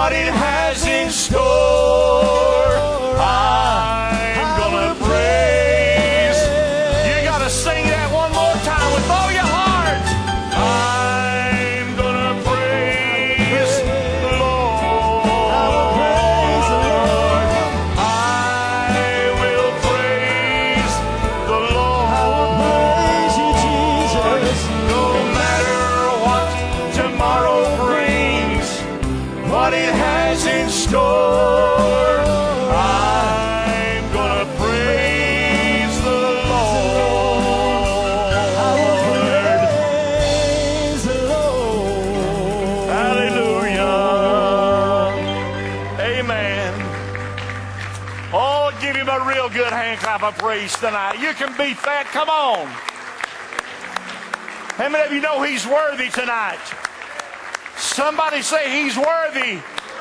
what it has in store. I'm gonna praise. You gotta sing that one more time with all your heart. I'm gonna praise the Lord. I will praise the Lord. No matter what tomorrow brings, what it has in store, I'm gonna praise the Lord. Hallelujah. Amen. Oh, give him a real good hand clap of praise tonight. You can beat that. Come on. How many of you know he's worthy tonight? Somebody say he's worthy.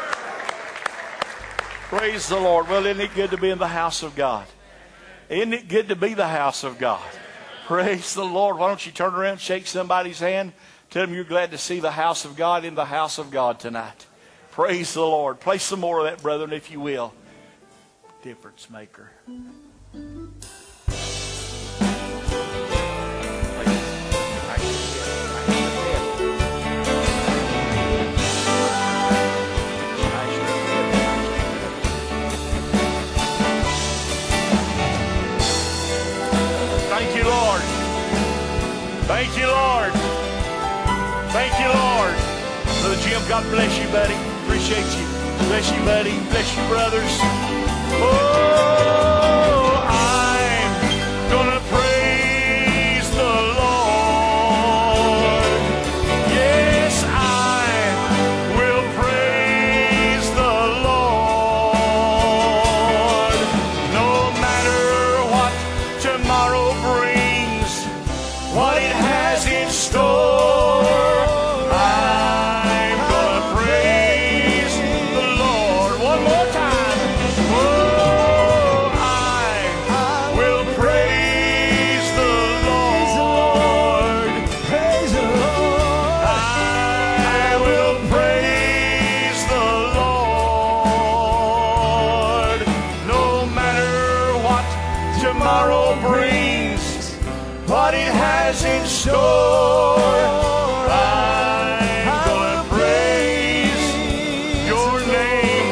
Praise the Lord. Well, isn't it good to be in the house of God? Isn't it good to be the house of God? Praise the Lord. Why don't you turn around and shake somebody's hand? Tell them you're glad to see the house of God in the house of God tonight. Praise the Lord. Play some more of that, brethren, if you will. Difference maker. Thank you, Lord. Thank you, Lord. Thank you, Lord. Brother Jim, God bless you, buddy. Appreciate you. Bless you, buddy. Bless you, brothers. Oh, I'm gonna praise the Lord. Yes, I will praise the Lord. No matter what tomorrow brings, what it has in store, I'm gonna praise the Lord. One more time. Oh, I will praise the Lord. Praise the Lord. I will praise the Lord. No matter what tomorrow brings, what it has in store, I'm gonna praise your name,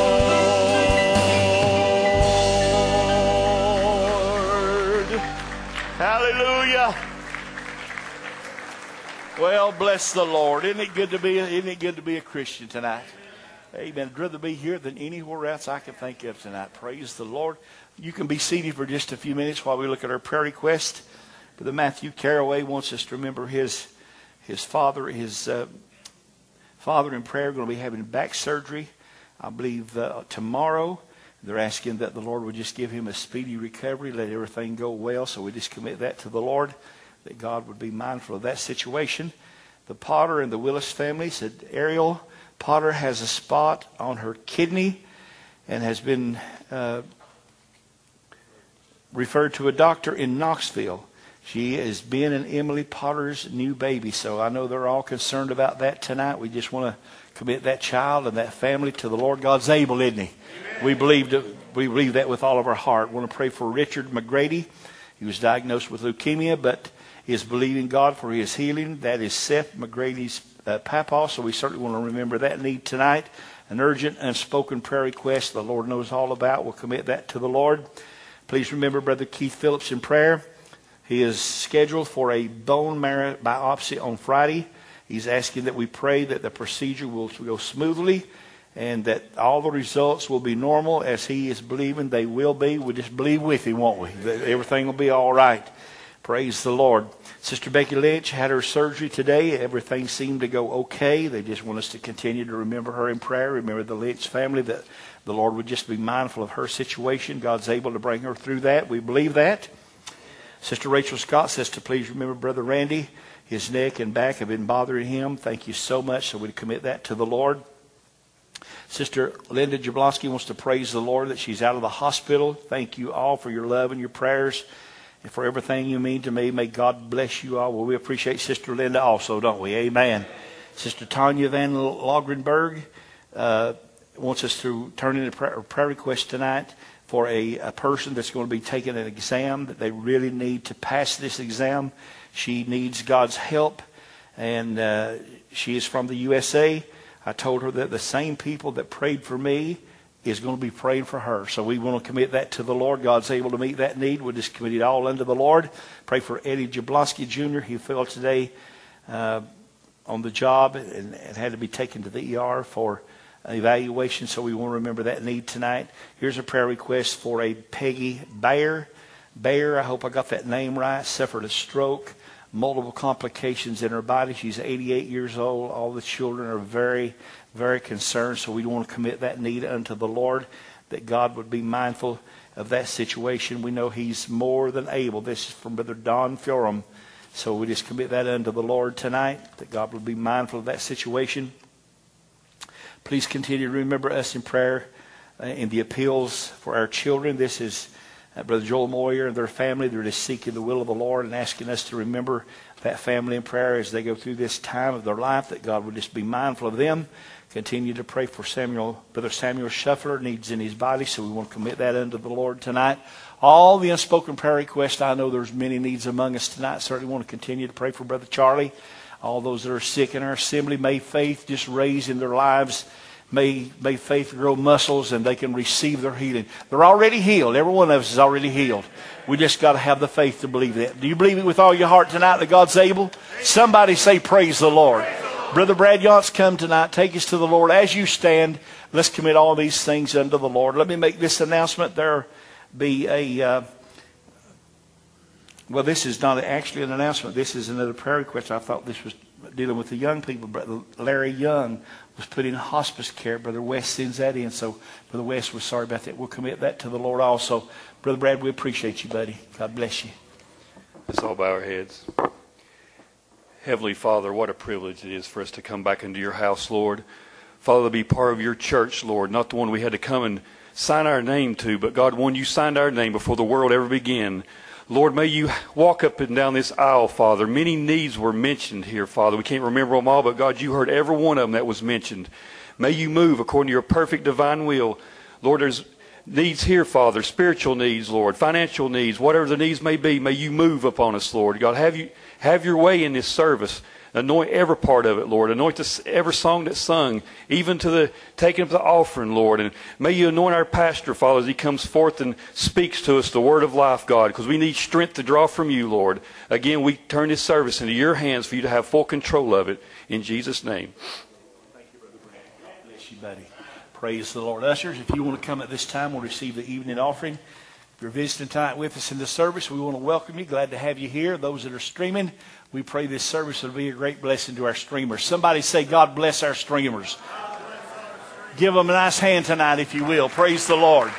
Lord. Hallelujah. Well, bless the Lord. Isn't it good to be a Christian tonight? Amen. I'd rather be here than anywhere else I can think of tonight. Praise the Lord. You can be seated for just a few minutes while we look at our prayer request. Brother Matthew Caraway wants us to remember his father in prayer. Going to be having back surgery, I believe, tomorrow. They're asking that the Lord would just give him a speedy recovery, let everything go well. So we just commit that to the Lord, that God would be mindful of that situation. The Potter and the Willis family said Ariel Potter has a spot on her kidney and has been referred to a doctor in Knoxville. She is Ben and Emily Potter's new baby. So I know they're all concerned about that tonight. We just want to commit that child and that family to the Lord. God's able, isn't he? We believe that with all of our heart. We want to pray for Richard McGrady. He was diagnosed with leukemia, but he is believing God for his healing. That is Seth McGrady's papa, so we certainly want to remember that need tonight. An urgent, unspoken prayer request the Lord knows all about. We'll commit that to the Lord. Please remember Brother Keith Phillips in prayer. He is scheduled for a bone marrow biopsy on Friday. He's asking that we pray that the procedure will go smoothly and that all the results will be normal as he is believing they will be. We just believe with him, won't we? That everything will be all right. Praise the Lord. Sister Becky Lynch had her surgery today. Everything seemed to go okay. They just want us to continue to remember her in prayer. Remember the Lynch family, that the Lord would just be mindful of her situation. God's able to bring her through that. We believe that. Sister Rachel Scott says to please remember Brother Randy. His neck and back have been bothering him. Thank you so much. So we commit that to the Lord. Sister Linda Jablonski wants to praise the Lord that she's out of the hospital. Thank you all for your love and your prayers and for everything you mean to me. May God bless you all. Well, we appreciate Sister Linda also, don't we? Amen. Sister Tanya Van Logrenberg wants us to turn in a prayer request tonight for a person that's going to be taking an exam that they really need to pass this exam. She needs God's help, and she is from the USA. I told her that the same people that prayed for me is going to be praying for her. So we want to commit that to the Lord. God's able to meet that need. We'll just commit it all unto the Lord. Pray for Eddie Jablonski Jr. He fell today on the job and had to be taken to the ER for evaluation. So we want to remember that need tonight. Here's a prayer request for a Peggy Bayer. Bayer, I hope I got that name right, suffered a stroke, multiple complications in her body. She's 88 years old. All the children are very, very concerned. So we want to commit that need unto the Lord, that God would be mindful of that situation. We know He's more than able. This is from Brother Don Fiorum. So we just commit that unto the Lord tonight, that God would be mindful of that situation. Please continue to remember us in prayer in the appeals for our children. This is Brother Joel Moyer and their family. They're just seeking the will of the Lord and asking us to remember that family in prayer as they go through this time of their life, that God would just be mindful of them. Continue to pray for Brother Samuel Shuffler, needs in his body, so we want to commit that unto the Lord tonight. All the unspoken prayer requests, I know there's many needs among us tonight. Certainly want to continue to pray for Brother Charlie. All those that are sick in our assembly, may faith just raise in their lives. May faith grow muscles and they can receive their healing. They're already healed. Every one of us is already healed. We just got to have the faith to believe that. Do you believe it with all your heart tonight that God's able? Somebody say, praise the Lord. Brother Brad Yance, come tonight. Take us to the Lord. As you stand, let's commit all these things unto the Lord. Let me make this announcement. There be a... well, this is not actually an announcement. This is another prayer request. I thought this was dealing with the young people. Brother Larry Young was put in hospice care. Brother West sends that in. So Brother West was sorry about that. We'll commit that to the Lord also. Brother Brad, we appreciate you, buddy. God bless you. Let's all bow our heads. Heavenly Father, what a privilege it is for us to come back into your house, Lord. Father, to be part of your church, Lord, not the one we had to come and sign our name to, but God, one you signed our name before the world ever began. Lord, may you walk up and down this aisle, Father. Many needs were mentioned here, Father. We can't remember them all, but God, you heard every one of them that was mentioned. May you move according to your perfect divine will. Lord, there's needs here, Father, spiritual needs, Lord, financial needs, whatever the needs may be, may you move upon us, Lord. God, have your way in this service. Anoint every part of it, Lord. Anoint every song that's sung, even to the taking up the offering, Lord. And may you anoint our pastor, Father, as he comes forth and speaks to us the word of life, God, because we need strength to draw from you, Lord. Again, we turn this service into your hands for you to have full control of it. In Jesus' name. Thank you, Brother Brad. God bless you, buddy. Praise the Lord. Ushers, if you want to come at this time, we'll receive the evening offering. If you're visiting tonight with us in the service, we want to welcome you. Glad to have you here. Those that are streaming, we pray this service will be a great blessing to our streamers. Somebody say, God bless our streamers. Give them a nice hand tonight, if you will. Praise the Lord.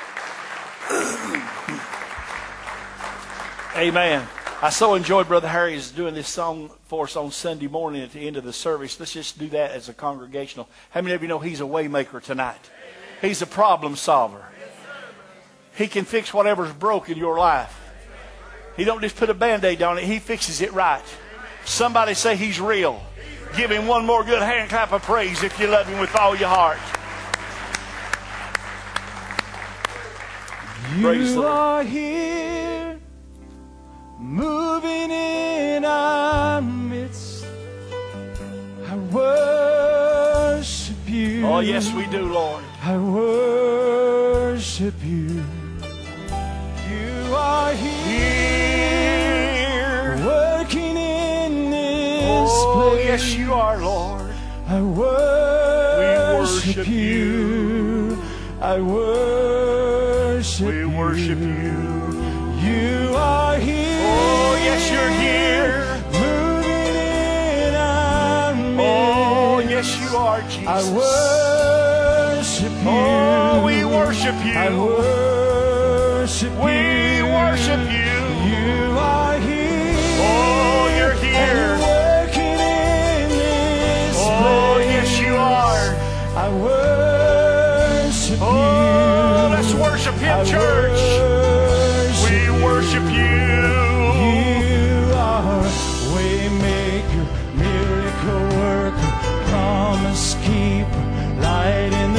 Amen. I so enjoyed Brother Harry's doing this song for us on Sunday morning at the end of the service. Let's just do that as a congregational. How many of you know he's a way maker tonight? He's a problem solver. He can fix whatever's broke in your life. He don't just put a Band-Aid on it. He fixes it right. Somebody say he's real. Give him one more good hand clap of praise if you love him with all your heart. You are here, moving in our midst. I worship you. Oh, yes, we do, Lord. I worship you. You are here, working in this place. Yes, you are, Lord. I worship you. I worship you. We worship you. You are here. Oh, yes, you're here. Moving in our midst. Oh, yes, you are, Jesus. I worship you. Oh, we worship you. I worship you. We worship you. You are here. Oh, you're here. And working in this Oh, place. yes, you are. I worship you. Oh, let's worship him, church. We worship you. You are waymaker, miracle worker, promise keeper, light in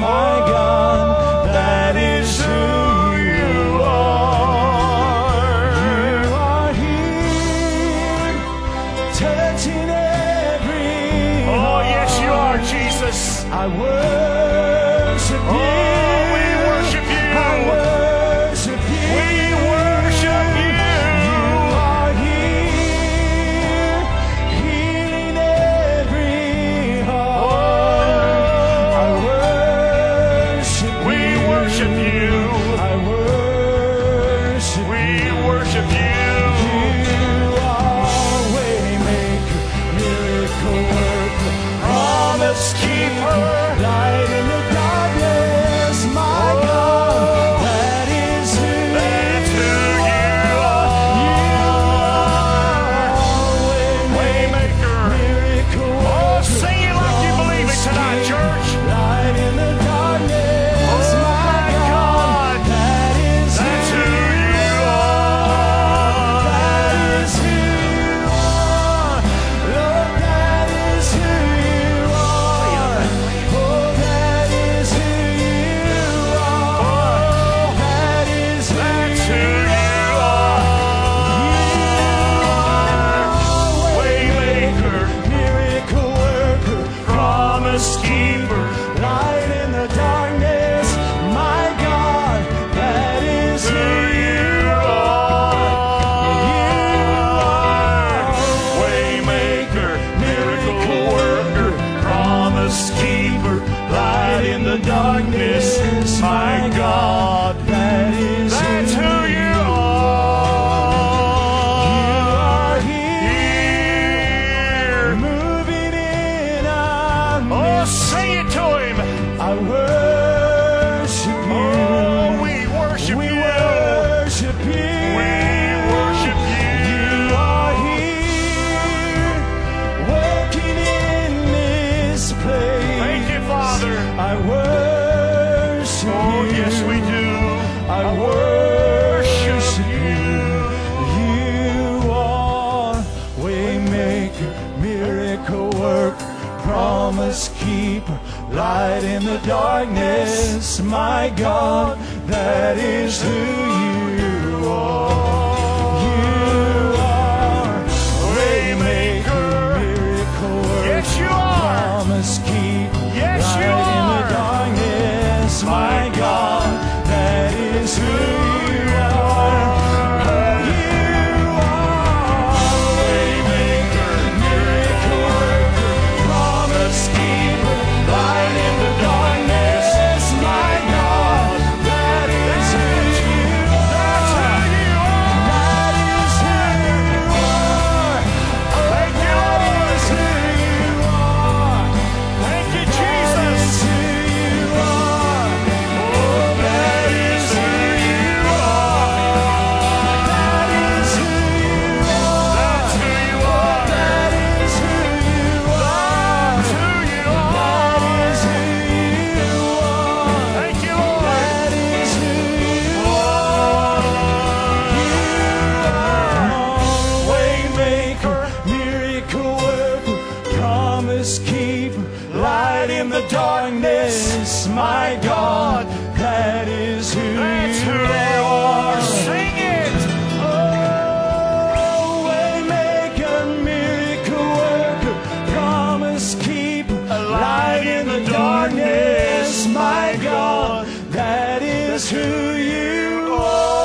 my God, that is who you are. You are here, touching every heart. Oh, yes, you are, Jesus. I worship you. Oh, we worship you. I worship you. We worship you. You are here, healing every heart. I worship you. We worship you. I worship We worship you. you. Are waymaker, miracle worker, promise keeper, light in the darkness. My God, that is who That's who you you are. are. Waymaker. Miracle Oh, worker, sing it like you believe it tonight, promise church. keeper, light in the darkness. Oh, my my God, God. that is That's who who you are. that is who you are. Lord, that is who you are. Oh, that is who you are. That is who That's who you you are. Waymaker, miracle worker, promise keeper. light in the darkness. My God, that is who you are. Waymaker, miracle worker, promise keeper, light in the darkness. My God, That is that's who you are are. here, Here. moving in our Oh, midst. sing it to him. I worship you. Oh, we worship We you. worship you. We worship you. You are here, working in this place. Thank you, Father. I worship Oh, you. yes, we do. I worship you. You are waymaker, miracle worker, promise keeper, light in the darkness. My God, that is who you are. You are waymaker, miracle worker, Yes, you are. promise keeper, Yes, you light in the are. darkness. My God, that is who you are. You are waymaker, miracle worker, promise keeper, light in the darkness. My God, that is who you are. That is who you are. Thank you, That Lord. is who you are. Thank you, That Jesus. is who you are. Oh, that is who you are. That is who you are. That's who you are. That is who you are. That's who you That is are. who you are. Thank you, Lord. That is who you are. You are waymaker, miracle worker, promise keeper, light in the darkness. My God, that is who That's who you you are. are. Sing it. Oh, waymaker, miracle worker, promise keeper, light in the darkness. My God, that is who you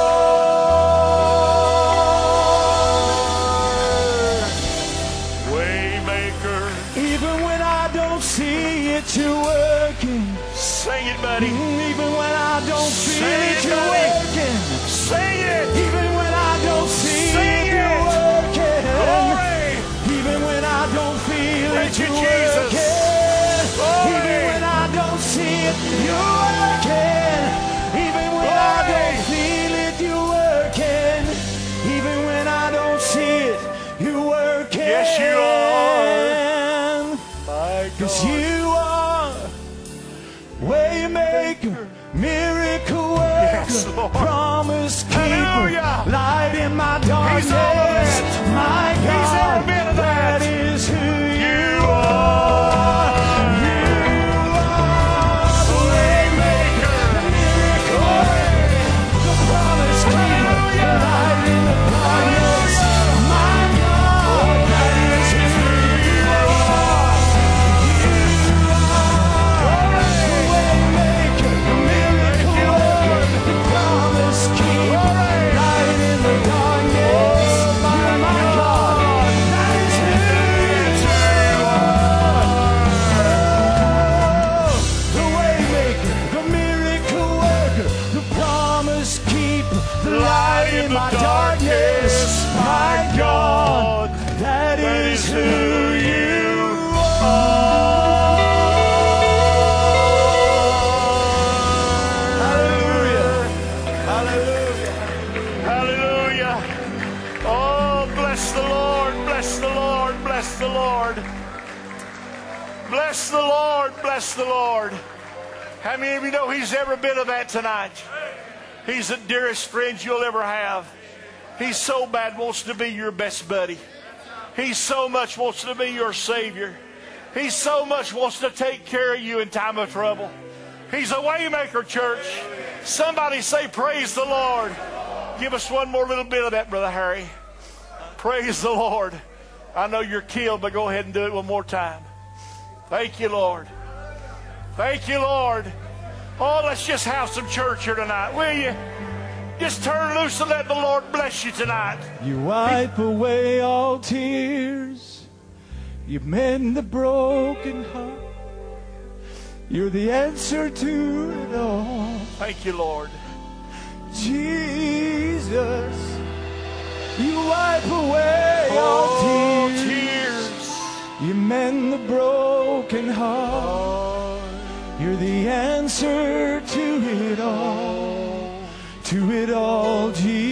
are. Waymaker. Even when I don't see it, you're working. Sing it, buddy. Even when I don't feel Sing it, it, you're buddy. working. Sing it. Even when I don't see Sing it, you're it. working. Glory. Even when I don't feel Thank it, you, you're Jesus. working. Glory. Even when I don't see it, you're working. Even when I Glory. don't feel it, you're working. Even when I don't see it, you're working. Yes, you are. My 'Cause God. you are waymaker, miracle worker, Yes, Lord. promise keeper, Hallelujah. light in my darkness. He's all of it. My He's God, every bit of that. that is who you You are. are. You are the Lord. Bless the Lord. Bless the Lord. How many of you know He's every bit of that tonight? He's the dearest friend you'll ever have. He so bad wants to be your best buddy. He so much wants to be your Savior. He so much wants to take care of you in time of trouble. He's a waymaker, church. Somebody say, praise the Lord. Give us one more little bit of that, Brother Harry. Praise the Lord. I know you're killed, but go ahead and do it one more time. Thank you, Lord. Thank you, Lord. Oh, let's just have some church here tonight, will you? Just turn loose and let the Lord bless you tonight. You wipe away all tears. You mend the broken heart. You're the answer to it all. Thank you, Lord. Jesus, you wipe away all tears. You mend the broken heart. You're the answer to it all. To it all,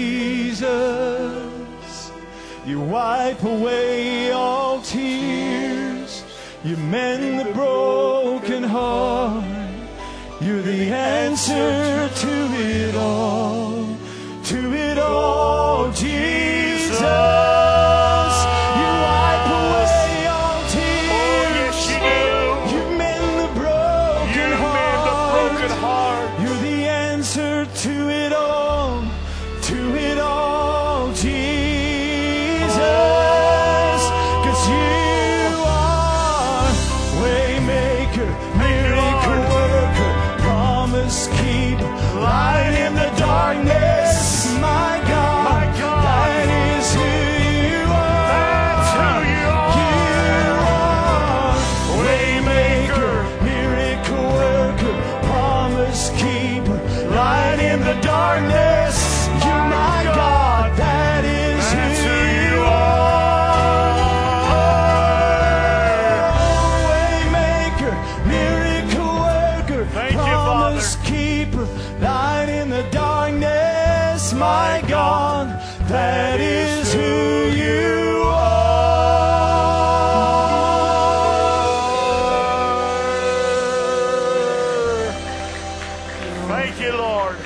Jesus. You wipe away all tears. You mend the broken heart. You're the answer to it all. To it all, Jesus. You wipe away all tears. Yes, you do. You mend the broken heart. You're the answer to it all. To it all, Jesus. 'Cause you are waymaker, miracle worker, promise keeper, light in the darkness. My God, that is who you are. That's who you are. Waymaker, miracle worker, promise keeper, light in the darkness. You're my God, that is who you are. Waymaker, miracle worker, Thank you, promise Father. keeper, light in the darkness. My God, that is who you are. Thank you, Lord.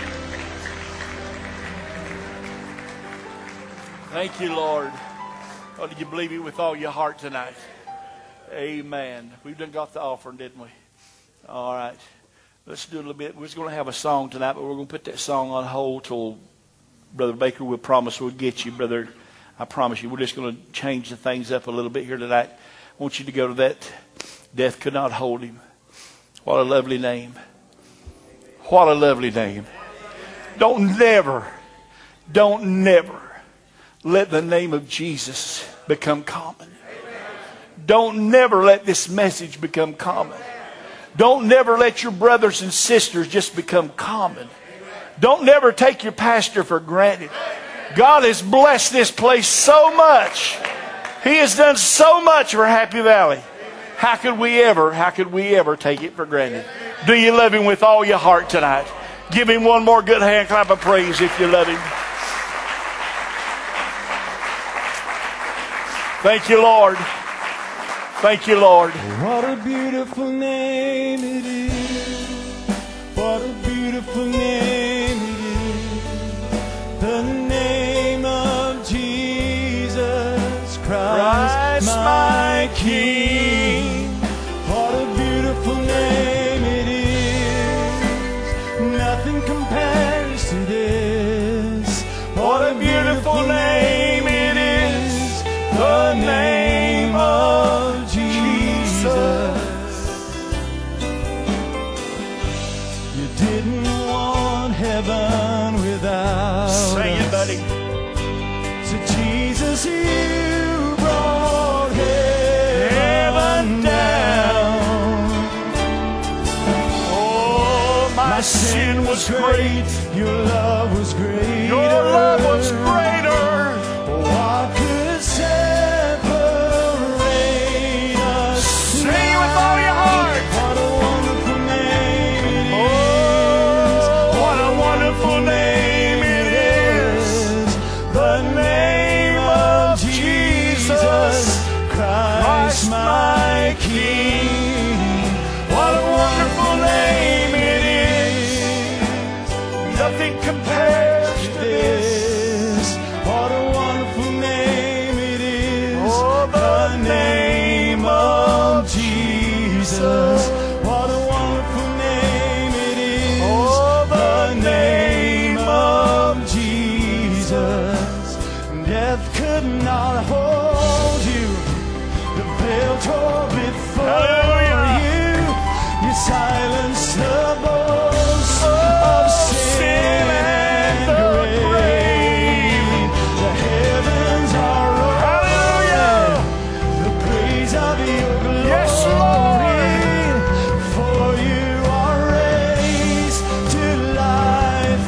Thank you, Lord. Oh, did you believe it with all your heart tonight? Amen. We've done got the offering, didn't we? All right. Let's do a little bit. We're just going to have a song tonight, but we're going to put that song on hold till Brother Baker will promise we'll get you, brother. I promise you. We're just going to change the things up a little bit here tonight. I want you to go to that. Death could not hold him. What a lovely name. What a lovely name. Don't never let the name of Jesus become common. Don't never let this message become common. Don't never let your brothers and sisters just become common. Don't never take your pastor for granted. God has blessed this place so much. He has done so much for Happy Valley. How could we ever take it for granted? Do you love Him with all your heart tonight? Give Him one more good hand clap of praise if you love Him. Thank you, Lord. Thank you, Lord. What a beautiful name it is. What a beautiful name it is. The name of Jesus Christ, my King. What a beautiful name it is. Nothing compares to this. What a beautiful name it is. The name of Jesus. You didn't want heaven without Sing it, us. buddy. So Jesus, you brought heaven down. Oh, my sin was great. Your love was greater. Your love was greater. What could separate us? Sing it with all your heart. What a wonderful name it is. Oh, what a wonderful name it is. The name of Jesus Christ, Christ my King. What a wonderful name it is. Nothing compares to this. What a wonderful name it is. Oh, the name of Jesus. What a wonderful name it is. Oh, the name of Jesus. Death could not hold you. The veil tore before you. You silenced the boast of sin and grave. The heavens are rolling. The praise of your glory. Yes, Lord. For you are raised to life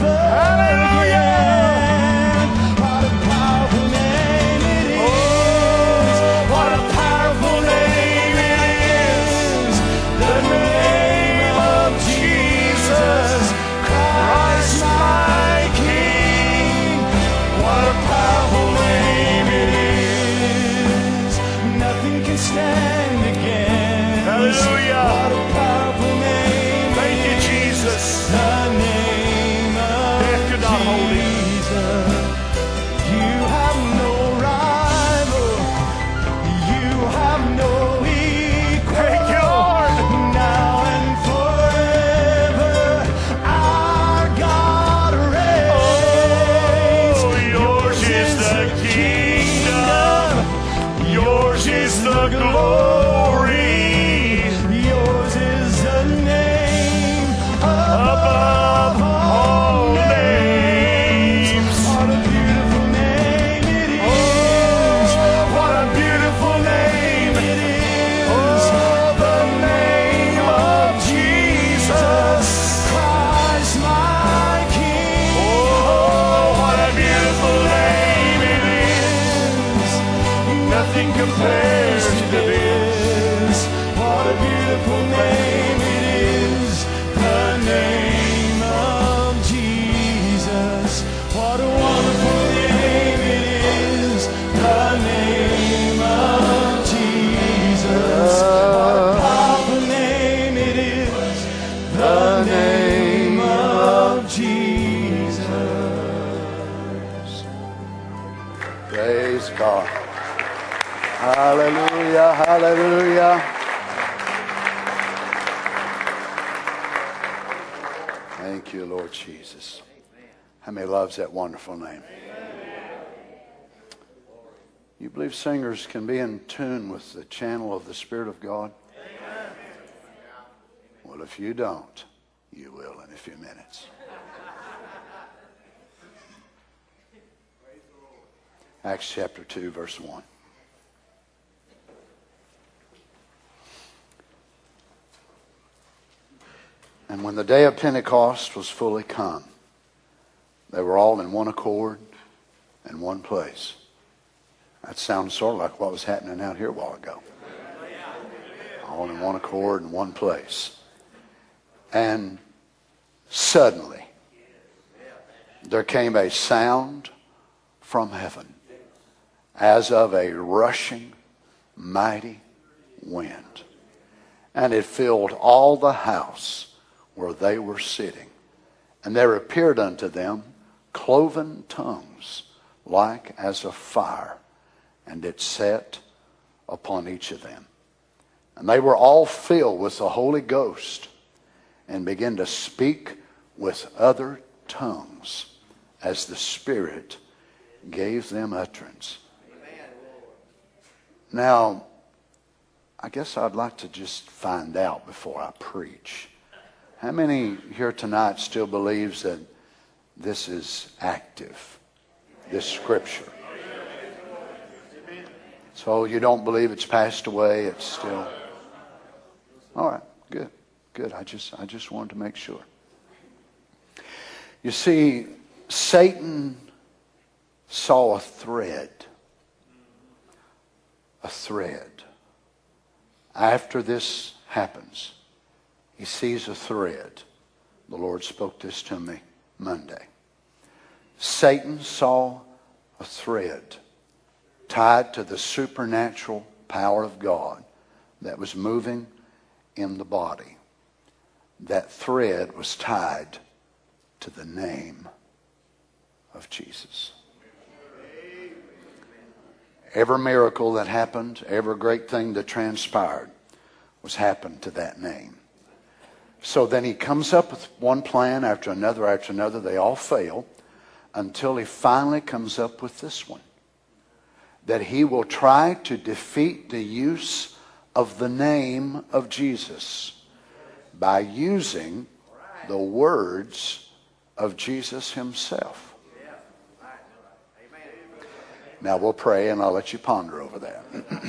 again. What a powerful name it is. What a powerful name it is. The name of Jesus Christ my King. What a powerful name it is. Nothing can stand against. Hallelujah. What a powerful name. Thank you, Jesus. The name of death could not hold Jesus. You have no rival. You have no equal. Thank you, Lord. Now and forever, our God reigns. Oh, yours is the kingdom. Yours is the glory. Yours is the name above all names. What a beautiful name it is. What a beautiful name it is. Oh, the name of Jesus Christ my King. Oh, what a beautiful name it is. Nothing compares to this. What a beautiful name it is. The name of Jesus. What a wonderful name it is. The name of Jesus. What a powerful name it is. The name of Jesus. Praise God. Hallelujah, hallelujah. Thank you, Lord Jesus. How many loves that wonderful name? You believe singers can be in tune with the channel of the Spirit of God? Well, if you don't, you will in a few minutes. Acts chapter 2, verse 1. And when the day of Pentecost was fully come, they were all in one accord in one place. That sounds sort of like what was happening out here a while ago. All in one accord in one place. And suddenly, there came a sound from heaven as of a rushing mighty wind. And it filled all the house where they were sitting. And there appeared unto them cloven tongues like as of fire, and it sat upon each of them. And they were all filled with the Holy Ghost, and began to speak with other tongues as the Spirit gave them utterance. Now, I guess I'd like to just find out before I preach. How many here tonight still believes that this is active, this Scripture? So you don't believe it's passed away, it's still... All right, good, good. I just wanted to make sure. You see, Satan saw a thread. A thread. After this happens, he sees a thread. The Lord spoke this to me Monday. Satan saw a thread tied to the supernatural power of God that was moving in the body. That thread was tied to the name of Jesus. Every miracle that happened, every great thing that transpired was happened to that name. So then he comes up with one plan after another after another. They all fail until he finally comes up with this one. That he will try to defeat the use of the name of Jesus by using the words of Jesus himself. Now we'll pray and I'll let you ponder over that.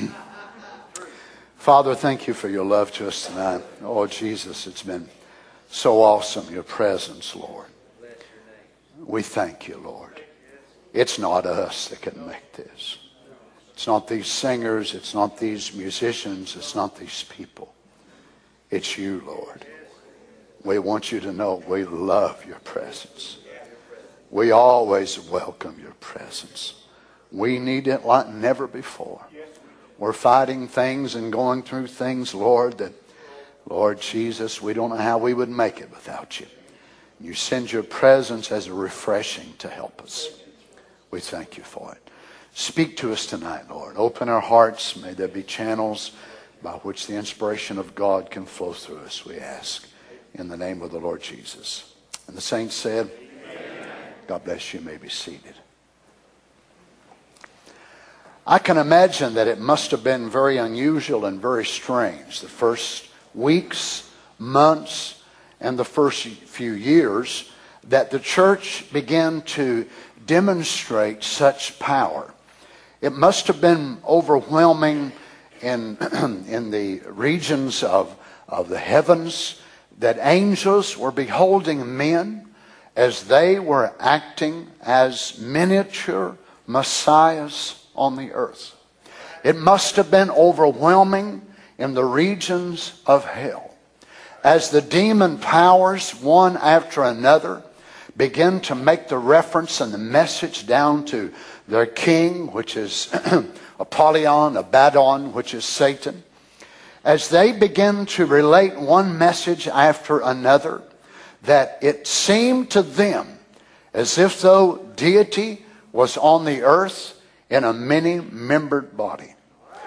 Father, thank you for your love to us tonight. Oh, Jesus, it's been so awesome, your presence, Lord. We thank you, Lord. It's not us that can make this. It's not these singers. It's not these musicians. It's not these people. It's you, Lord. We want you to know we love your presence. We always welcome your presence. We need it like never before. We're fighting things and going through things, Lord, that, Lord Jesus, we don't know how we would make it without you. You send your presence as a refreshing to help us. We thank you for it. Speak to us tonight, Lord. Open our hearts. May there be channels by which the inspiration of God can flow through us, we ask, in the name of the Lord Jesus. And the saints said, amen. God bless you. You may be seated. I can imagine that it must have been very unusual and very strange the first weeks, months, and the first few years that the church began to demonstrate such power. It must have been overwhelming in the regions of the heavens that angels were beholding men as they were acting as miniature messiahs on the earth. It must have been overwhelming in the regions of hell as the demon powers, one after another, begin to make the reference and the message down to their king, which is Apollyon, Abaddon, which is Satan. As they begin to relate one message after another, that it seemed to them as if though deity was on the earth in a many-membered body.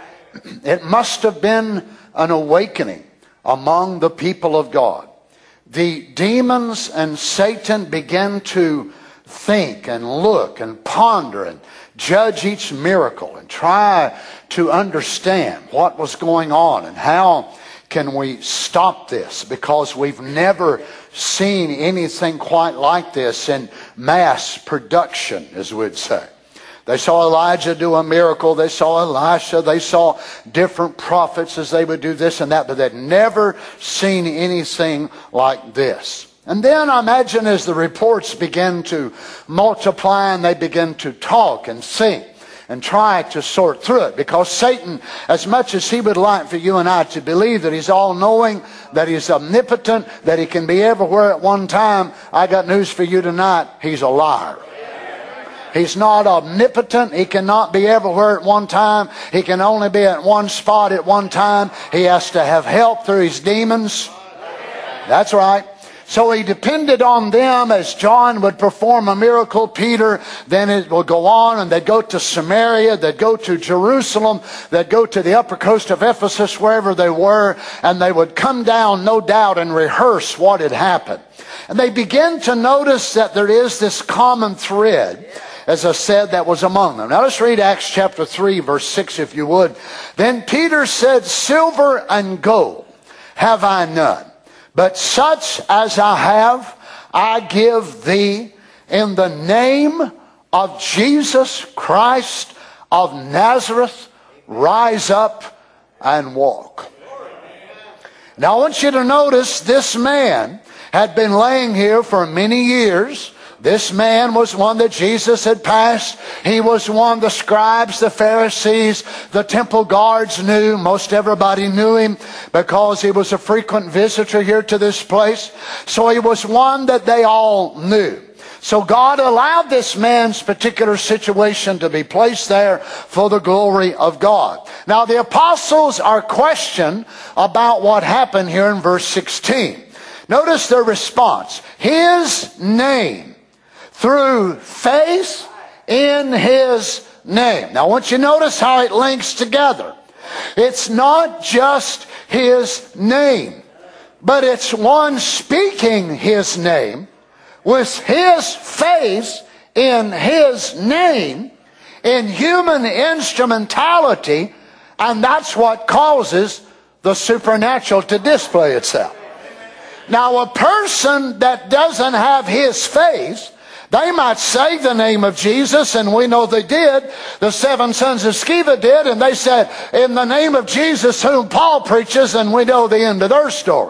It must have been an awakening among the people of God. The demons and Satan began to think and look and ponder and judge each miracle and try to understand what was going on and how can we stop this, because we've never seen anything quite like this in mass production, as we'd say. They saw Elijah do a miracle. They saw Elisha. They saw different prophets as they would do this and that, but they'd never seen anything like this. And then I imagine as the reports began to multiply and they began to talk and think and try to sort through it, because Satan, as much as he would like for you and I to believe that he's all-knowing, that he's omnipotent, that he can be everywhere at one time, I got news for you tonight. He's a liar. He's not omnipotent. He cannot be everywhere at one time. He can only be at one spot at one time. He has to have help through his demons. That's right. So he depended on them as John would perform a miracle. Peter, then it will go on and they'd go to Samaria, they'd go to Jerusalem, they'd go to the upper coast of Ephesus, wherever they were, and they would come down, no doubt, and rehearse what had happened. And they begin to notice that there is this common thread, as I said, that was among them. Now let's read Acts chapter 3, verse 6, if you would. Then Peter said, "Silver and gold have I none, but such as I have, I give thee. In the name of Jesus Christ of Nazareth, rise up and walk." Now I want you to notice this man had been laying here for many years. This man was one that Jesus had passed. He was one the scribes, the Pharisees, the temple guards knew. Most everybody knew him because he was a frequent visitor here to this place. So he was one that they all knew. So God allowed this man's particular situation to be placed there for the glory of God. Now the apostles are questioned about what happened here in verse 16. Notice their response. His name, through faith in His name. Now I want you to notice how it links together. It's not just His name, but it's one speaking His name with his faith in His name in human instrumentality, and that's what causes the supernatural to display itself. Now a person that doesn't have his faith, they might say the name of Jesus, and we know they did. The 7 sons of Sceva did, and they said, in the name of Jesus whom Paul preaches, and we know the end of their story.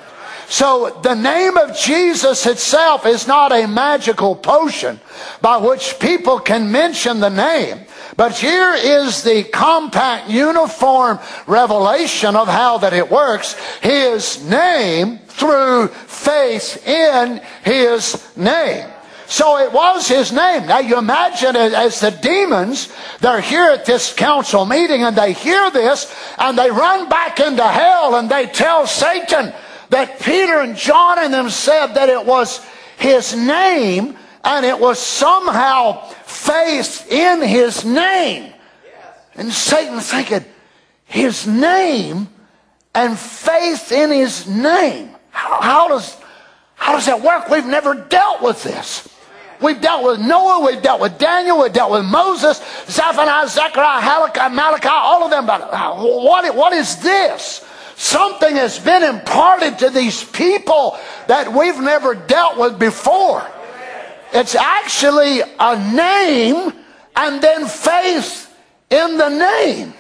So the name of Jesus itself is not a magical potion by which people can mention the name. But here is the compact, uniform revelation of how that it works. His name through faith in His name. So it was His name. Now you imagine it as the demons, they're here at this council meeting and they hear this and they run back into hell and they tell Satan that Peter and John and them said that it was His name and it was somehow faith in His name. And Satan thinking, His name and faith in His name. How does that work? We've never dealt with this. We've dealt with Noah, we've dealt with Daniel, we've dealt with Moses, Zephaniah, Zechariah, Malachi, all of them. But what is this? Something has been imparted to these people that we've never dealt with before. It's actually a name and then faith in the name.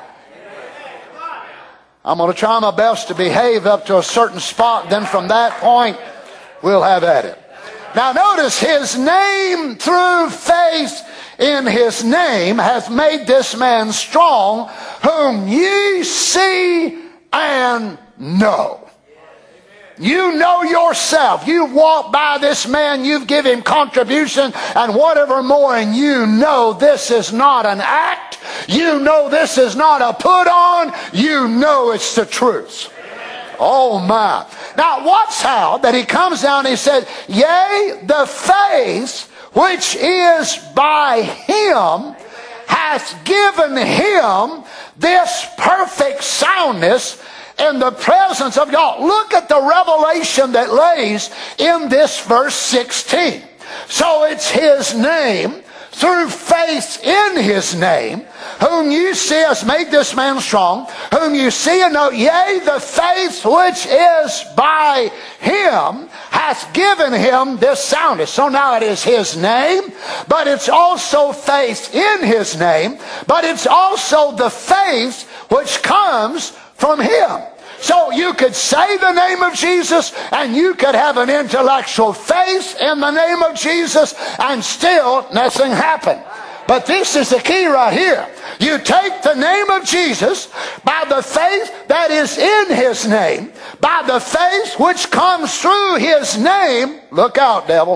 I'm going to try my best to behave up to a certain spot. Then from that point, we'll have at it. Now notice, His name through faith in His name hath made this man strong, whom ye see and know. You know yourself. You've walked by this man, you've given him contribution and whatever more, and you know this is not an act. You know this is not a put on. You know it's the truth. Oh my. Now watch how that he comes down and he said, yea, the faith which is by Him hath given him this perfect soundness in the presence of God. Look at the revelation that lays in this verse 16. So it's His name, through faith in His name, whom you see has made this man strong, whom you see and know, yea, the faith which is by Him hath given him this soundness. So now it is His name, but it's also faith in His name, but it's also the faith which comes from Him. So you could say the name of Jesus and you could have an intellectual faith in the name of Jesus and still nothing happened. But this is the key right here. You take the name of Jesus by the faith that is in His name, by the faith which comes through His name. Look out, devil.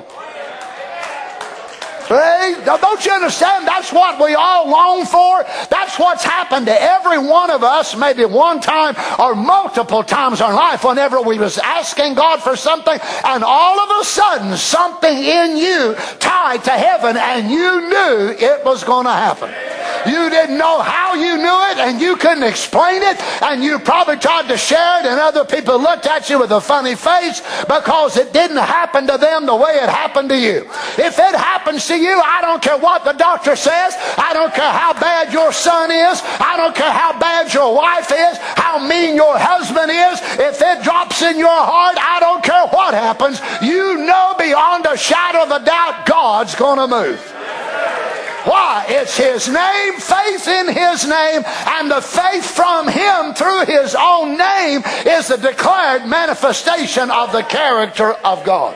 Don't you understand? That's what we all long for. That's what's happened to every one of us, maybe one time or multiple times in our life, whenever we was asking God for something, and all of a sudden something in you tied to heaven, and you knew it was going to happen. You didn't know how you knew it, and you couldn't explain it, and you probably tried to share it, and other people looked at you with a funny face because it didn't happen to them the way it happened to you. If it happens to you, I don't care what the doctor says. I don't care how bad your son is. I don't care how bad your wife is, how mean your husband is. If it drops in your heart, I don't care what happens. You know beyond a shadow of a doubt God's going to move. Why? It's His name, faith in His name, and the faith from Him through His own name is the declared manifestation of the character of God.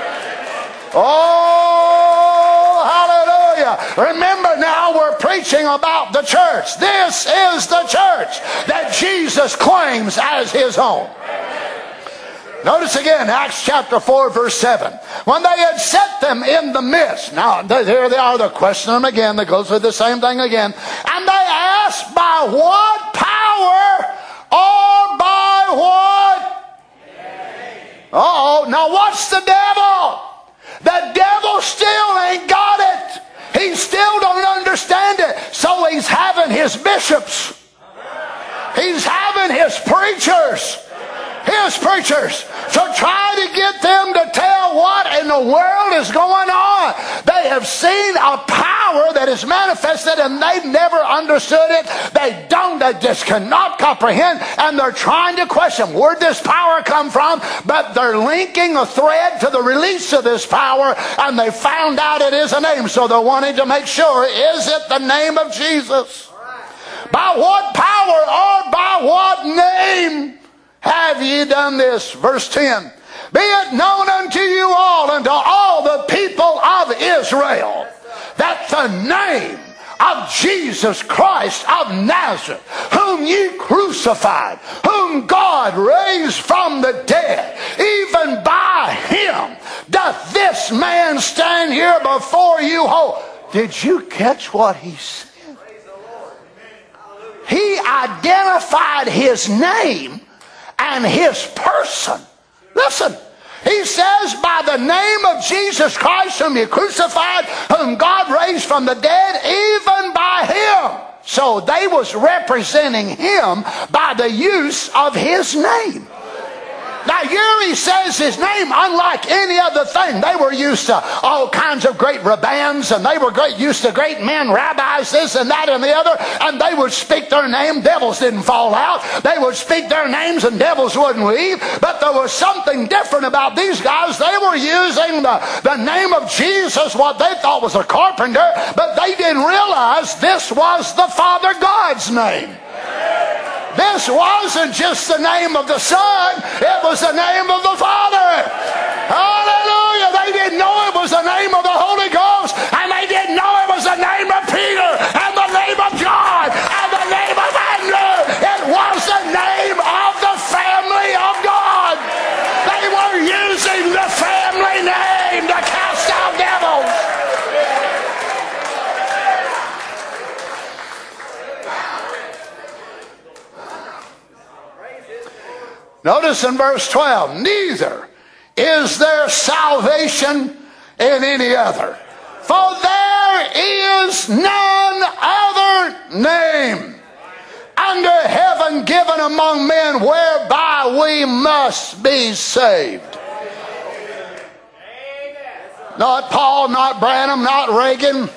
Oh, hallelujah. Remember now, we're preaching about the church. This is the church that Jesus claims as His own. Notice again, Acts chapter 4, verse 7. When they had set them in the midst. Now, here they are. They're questioning them again. They go through the same thing again. And they asked, by what power or by what? Uh-oh. Now, what's the devil? The devil still ain't got it. He still don't understand it. So he's having his bishops. He's having his preachers. So try to get them to tell what in the world is going on. They have seen a power that is manifested and they've never understood it. They just cannot comprehend, and they're trying to question where'd this power come from, but they're linking a thread to the release of this power, and they found out it is a name, so they're wanting to make sure, is it the name of Jesus? By what power or by what name have ye done this? Verse 10. Be it known unto you all and to all the people of Israel that the name of Jesus Christ of Nazareth, whom ye crucified, whom God raised from the dead, even by him doth this man stand here before you whole. Did you catch what he said? He identified his name and his person. Listen, he says, by the name of Jesus Christ, whom you crucified, whom God raised from the dead, even by him. So they was representing him by the use of his name. Now here he says his name unlike any other thing. They were used to all kinds of great rabbans, and they were used to great men, rabbis, this and that and the other, and they would speak their name. Devils didn't fall out. They would speak their names and devils wouldn't leave. But there was something different about these guys. They were using the name of Jesus, what they thought was a carpenter, but they didn't realize this was the Father God's name. This wasn't just the name of the Son, it was the name of the Father. Hallelujah. They didn't know it was the name of the Holy Ghost, and they didn't know it was the name of Peter, and the name of John, and the name of Andrew. It was the name of the family of God. They were using the family name to cast out devils. Notice in verse 12, neither is there salvation in any other, for there is none other name under heaven given among men whereby we must be saved. Not Paul, not Branham, not Reagan.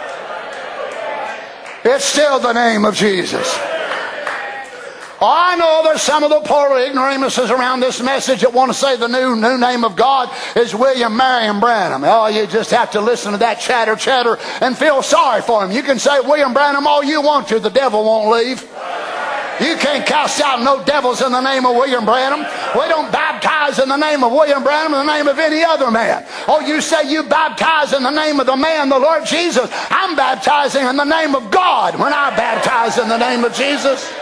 It's still the name of Jesus. Oh, I know there's some of the poor ignoramuses around this message that want to say the new name of God is William Marion Branham. Oh, you just have to listen to that chatter and feel sorry for him. You can say William Branham all you want to, the devil won't leave. You can't cast out no devils in the name of William Branham. We don't baptize in the name of William Branham, in the name of any other man. Oh, you say you baptize in the name of the man, the Lord Jesus. I'm baptizing in the name of God when I baptize in the name of Jesus.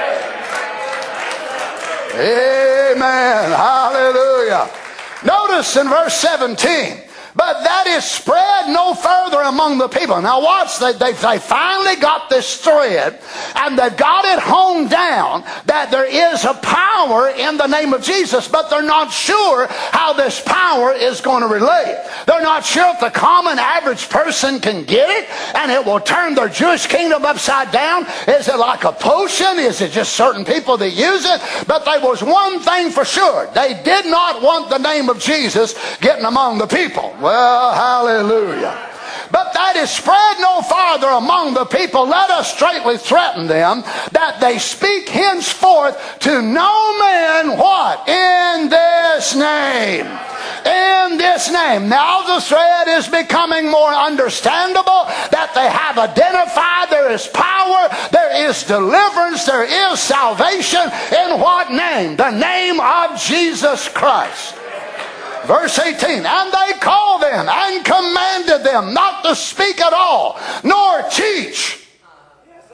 Amen. Hallelujah. Notice in verse 17, but that is spread no further among the people. Now watch, they finally got this thread, and they got it honed down that there is a power in the name of Jesus, but they're not sure how this power is going to relate. They're not sure if the common average person can get it, and it will turn their Jewish kingdom upside down. Is it like a potion? Is it just certain people that use it? But there was one thing for sure. They did not want the name of Jesus getting among the people. Well, hallelujah. But that is spread no farther among the people. Let us straightly threaten them that they speak henceforth to no man what? In this name. In this name. Now the thread is becoming more understandable, that they have identified there is power, there is deliverance, there is salvation. In what name? The name of Jesus Christ. Verse 18, and they called them and commanded them not to speak at all, nor teach.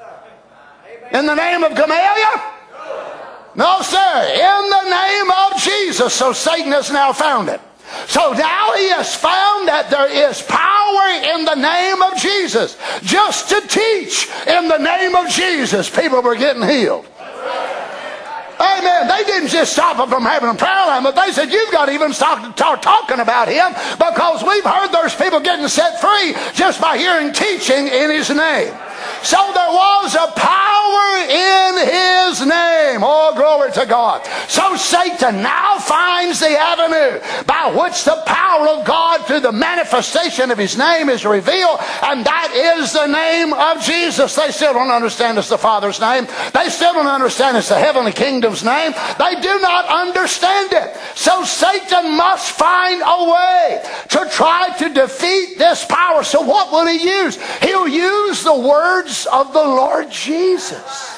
In the name of Gamaliel? No, sir. In the name of Jesus, so Satan has now found it. So now he has found that there is power in the name of Jesus. Just to teach in the name of Jesus, people were getting healed. Amen. They didn't just stop them from having a prayer line, but they said, you've got to even start talking about him, because we've heard there's people getting set free just by hearing teaching in his name. So there was a power in his name. Oh, glory to God. So Satan now finds the avenue by which the power of God through the manifestation of his name is revealed, and that is the name of Jesus. They still don't understand it's the Father's name. They still don't understand it's the heavenly kingdom's name. They do not understand it. So Satan must find a way to try to defeat this power. So what will he use? He'll use the words of the Lord Jesus.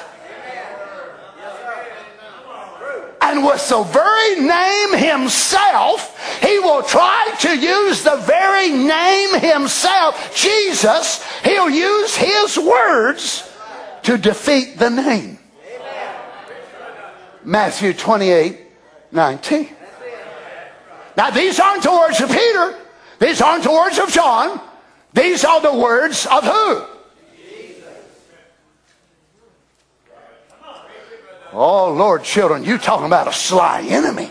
And with the very name himself, he will try to use the very name himself, Jesus. He'll use his words to defeat the name. Matthew 28:19. Now these aren't the words of Peter. These aren't the words of John. These are the words of who? Oh, Lord, children, you talking about a sly enemy.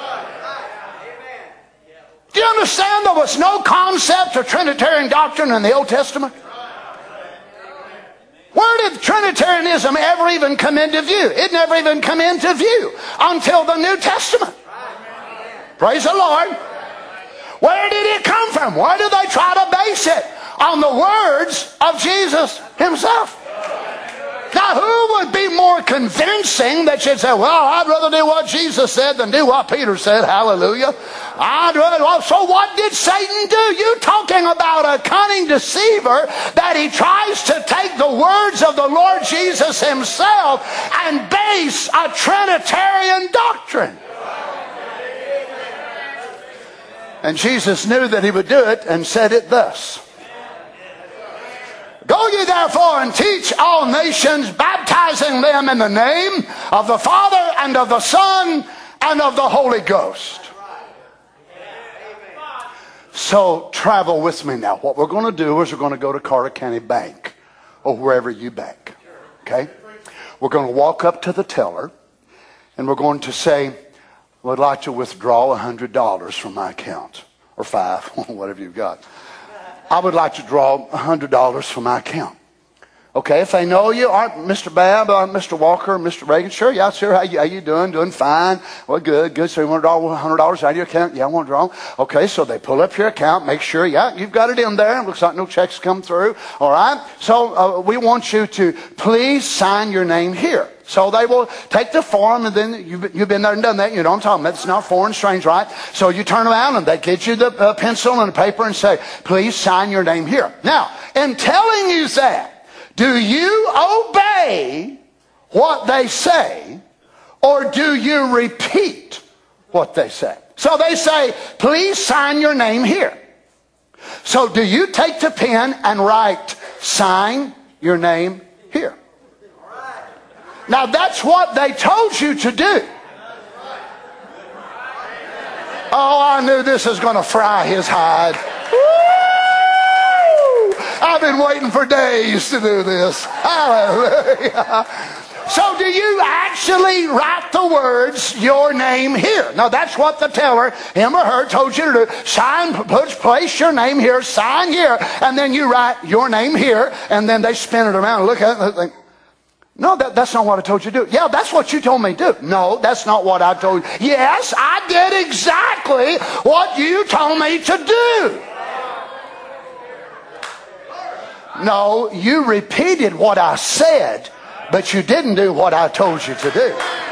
Do you understand there was no concept of Trinitarian doctrine in the Old Testament? Where did Trinitarianism ever even come into view? It never even come into view until the New Testament. Praise the Lord. Where did it come from? Where did they try to base it? On the words of Jesus himself. Now, who would be more convincing that you'd say, well, I'd rather do what Jesus said than do what Peter said. Hallelujah. So what did Satan do? You talking about a cunning deceiver that he tries to take the words of the Lord Jesus himself and base a Trinitarian doctrine. And Jesus knew that he would do it and said it thus. Go ye therefore and teach all nations, baptizing them in the name of the Father and of the Son and of the Holy Ghost. So travel with me now. What we're going to do is we're going to go to Carter County Bank or wherever you bank. Okay? We're going to walk up to the teller and we're going to say, we'd like to withdraw $100 from my account, or $5, whatever you've got. I would like to draw $100 from my account. Okay, if they know you, all right, Mr. Babb, Mr. Walker, Mr. Reagan, sure, yeah, sure, how you doing? Doing fine. Well, good. So you want to draw $100 out of your account? Yeah, I want to draw. Okay, so they pull up your account, make sure, yeah, you've got it in there. Looks like no checks come through. All right, so we want you to please sign your name here. So they will take the form, and then you've been there and done that. You know what I'm talking about. It's not foreign, strange, right? So you turn around, and they get you the pencil and the paper and say, please sign your name here. Now, in telling you that, do you obey what they say, or do you repeat what they say? So they say, please sign your name here. So do you take the pen and write, sign your name here? Now that's what they told you to do. Oh, I knew this was going to fry his hide. Woo! I've been waiting for days to do this. Hallelujah. So do you actually write the words, your name here? Now that's what the teller, him or her, told you to do. Sign, place your name here, sign here, and then you write your name here, and then they spin it around and look at it and think, no, that's not what I told you to do. Yeah, that's what you told me to do. No, that's not what I told you. Yes, I did exactly what you told me to do. No, you repeated what I said, but you didn't do what I told you to do.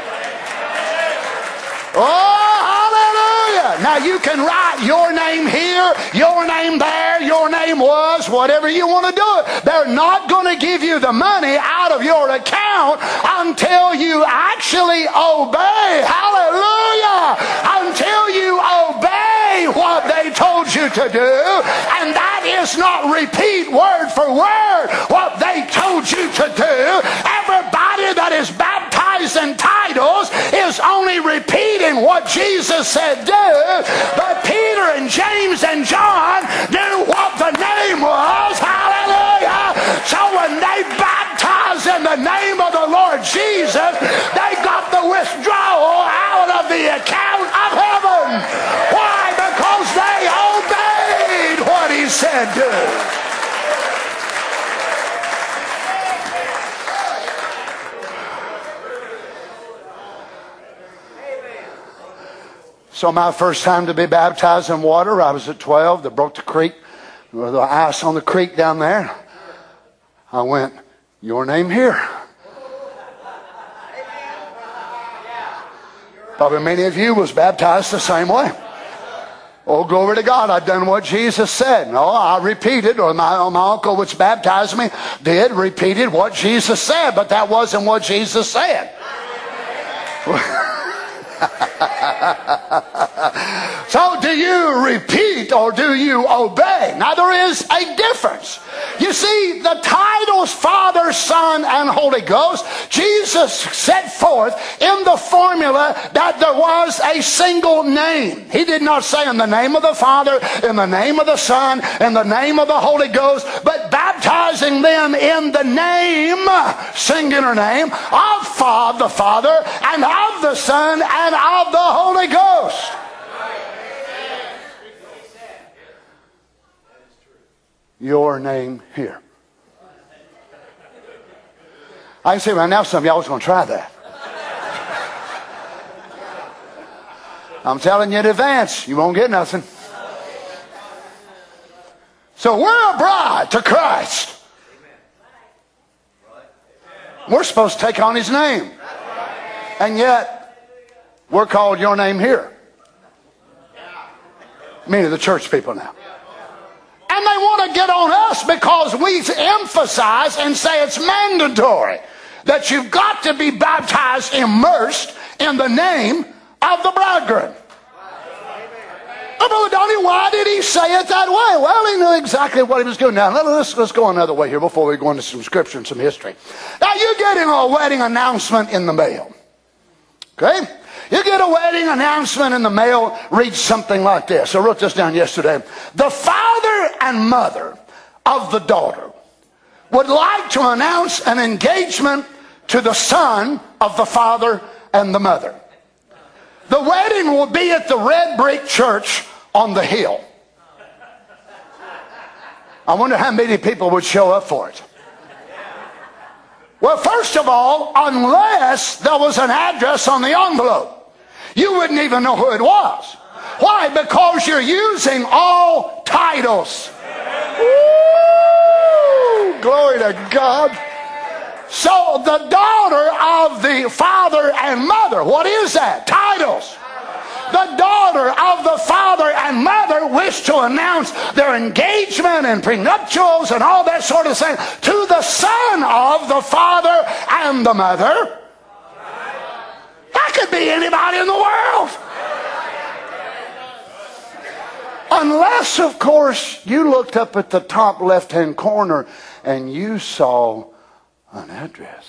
Oh, hallelujah. Now you can write your name here, your name there, your name was, whatever you want to do it. They're not going to give you the money out of your account until you actually obey. Hallelujah. Until you obey what they told you to do. And that is not repeat word for word what they told you to do. Everybody that is baptized in titles is only repeating what Jesus said do, but Peter and James and John knew what the name was. Hallelujah! So when they baptized in the name of the Lord Jesus, they got the withdrawal out of the account of heaven. Why? Because they obeyed what he said do. So my first time to be baptized in water, I was at 12. They broke the creek, the ice on the creek down there. I went, your name here. Probably many of you was baptized the same way. Oh, glory to God, I'd done what Jesus said. No, I repeated, or my uncle which baptized me did, repeated what Jesus said, but that wasn't what Jesus said. So do you repeat or do you obey? Now there is a difference. You see, the titles Father, Son, and Holy Ghost, Jesus set forth in the formula that there was a single name. He did not say in the name of the Father, in the name of the Son, in the name of the Holy Ghost, but baptizing them in the name, singular name, of the Father, and of the Son, and of the Holy Ghost. Your name here. I can see right now some of y'all was going to try that. I'm telling you in advance, you won't get nothing. So we're a bride to Christ. We're supposed to take on his name. And yet, we're called your name here. Meaning the church people now. And they want to get on us because we emphasize and say it's mandatory that you've got to be baptized, immersed in the name of the bridegroom. Oh, Brother Donnie, why did he say it that way? Well, he knew exactly what he was doing. Now, let's go another way here before we go into some scripture and some history. Now, you're getting a wedding announcement in the mail. Okay? You get a wedding announcement in the mail, reads something like this. I wrote this down yesterday. The father and mother of the daughter would like to announce an engagement to the son of the father and the mother. The wedding will be at the red brick church on the hill. I wonder how many people would show up for it. Well, first of all, unless there was an address on the envelope, you wouldn't even know who it was. Why? Because you're using all titles. Woo! Glory to God. So the daughter of the father and mother, what is that? Titles. The daughter of the father and mother wish to announce their engagement and prenuptials and all that sort of thing to the son of the father and the mother. That could be anybody in the world. Unless, of course, you looked up at the top left-hand corner and you saw an address.